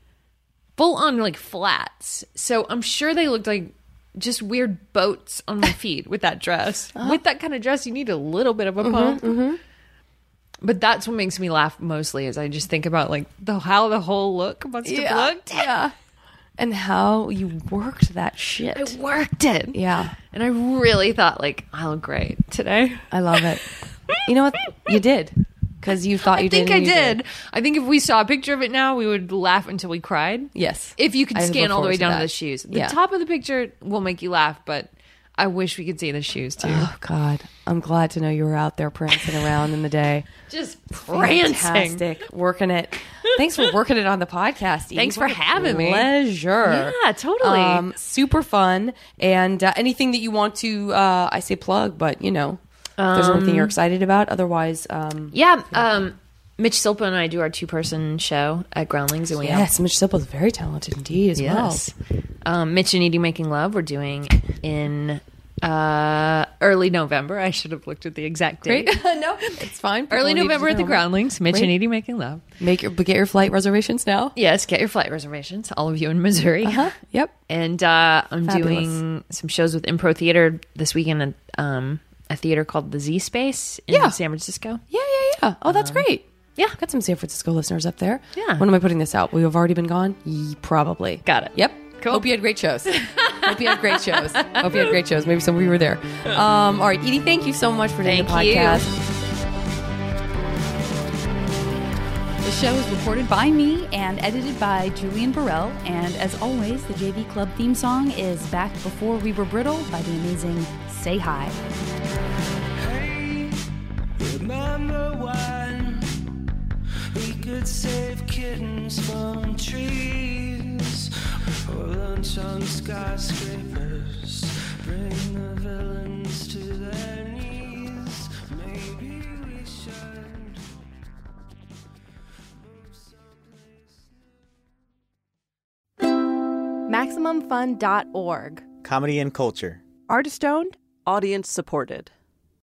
Full on like flats. So I'm sure they looked like just weird boats on my feet with that dress. With that kind of dress, you need a little bit of a pump. But that's what makes me laugh mostly, is I just think about like how the whole look must have looked. Yeah. And how you worked that shit. I worked it. Yeah. And I really thought like, I look great today. I love it. You know what? You did. Because you thought you I think did. I and you did. I think if we saw a picture of it now, we would laugh until we cried. Yes. If you could I scan look all the way forward to down to that. the shoes. The Yeah. top of the picture will make you laugh, but I wish we could see the shoes too. Oh, God. I'm glad to know you were out there prancing around in the day. Just prancing. Fantastic. Working it. Thanks for working it on the podcast, Edie. Thanks for What a having me. Pleasure. Yeah, totally. Super fun. And anything that you want to, I say plug, but you know, if there's anything you're excited about. Otherwise, Yeah. Mitch Silpa and I do our 2-person show at Groundlings, and we have yes, Mitch Sippel is very talented indeed as yes. Mitch and Edie Making Love we're doing in early November. I should have looked at the exact date. Great. No, it's fine. People Early need to November do at the their homework. Groundlings. Mitch Great. and Edie Making Love. Get your flight reservations now. Yes, get your flight reservations, all of you in Missouri. Yep. And I'm Fabulous. doing some shows with Impro Theater this weekend at a theater called the Z Space in Yeah. San Francisco. Yeah. Oh, that's great. Yeah. Got some San Francisco listeners up there. Yeah. When am I putting this out? We have already been gone? Probably. Got it. Yep. Cool. Hope you had great shows. Hope you had great shows. Hope you had great shows. Maybe some of you were there. All right, Edie, thank you so much for doing the podcast. The show is recorded by me and edited by Julian Burrell. And as always, the JV Club theme song is Back Before We Were Brittle by the amazing Say Hi. Hey, remember when we could save kittens from trees or lunch on skyscrapers, bring the villains to their knees? Maybe we should. MaximumFun.org. Comedy and culture. Artist owned, audience supported.